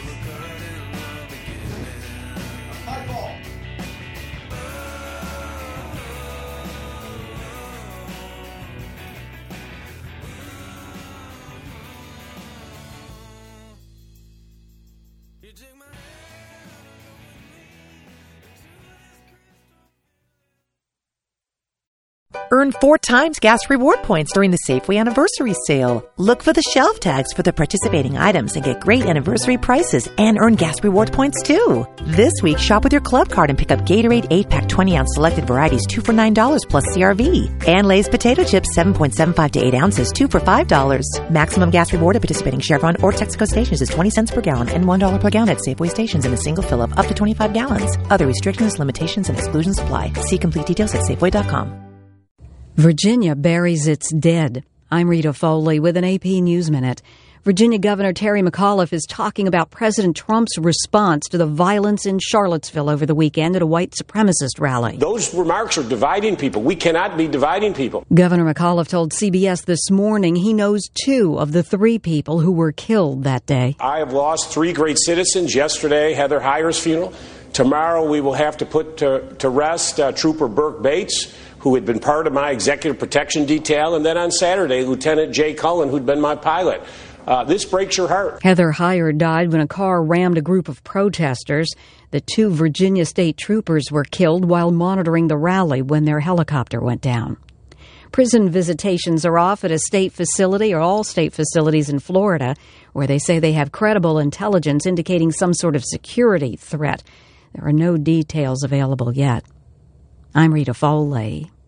Earn 4 times gas reward points during the Safeway Anniversary Sale. Look for the shelf tags for the participating items and get great anniversary prices and earn gas reward points too. This week, shop with your club card and pick up Gatorade 8-pack 20-ounce selected varieties 2 for $9 plus CRV. And Lay's potato chips 7.75 to 8 ounces 2 for $5. Maximum gas reward at participating Chevron or Texaco stations is 20 cents per gallon and $1 per gallon at Safeway stations in a single fill-up up to 25 gallons. Other restrictions, limitations, and exclusions apply. See complete details at Safeway.com. Virginia buries its dead. I'm Rita Foley with an AP News Minute. Virginia Governor Terry McAuliffe is talking about President Trump's response to the violence in Charlottesville over the weekend at a white supremacist rally. Those remarks are dividing people. We cannot be dividing people. Governor McAuliffe told CBS this morning he knows 2 of the 3 people who were killed that day. I have lost 3 great citizens. Yesterday, Heather Heyer's funeral. Tomorrow, we will have to put to rest Trooper Burke Bates, who had been part of my executive protection detail. And then on Saturday, Lieutenant Jay Cullen, who'd been my pilot. This breaks your heart. Heather Heyer died when a car rammed a group of protesters. The 2 Virginia state troopers were killed while monitoring the rally when their helicopter went down. Prison visitations are off at a state facility or all state facilities in Florida, where they say they have credible intelligence indicating some sort of security threat. There are no details available yet. I'm Rita Foley.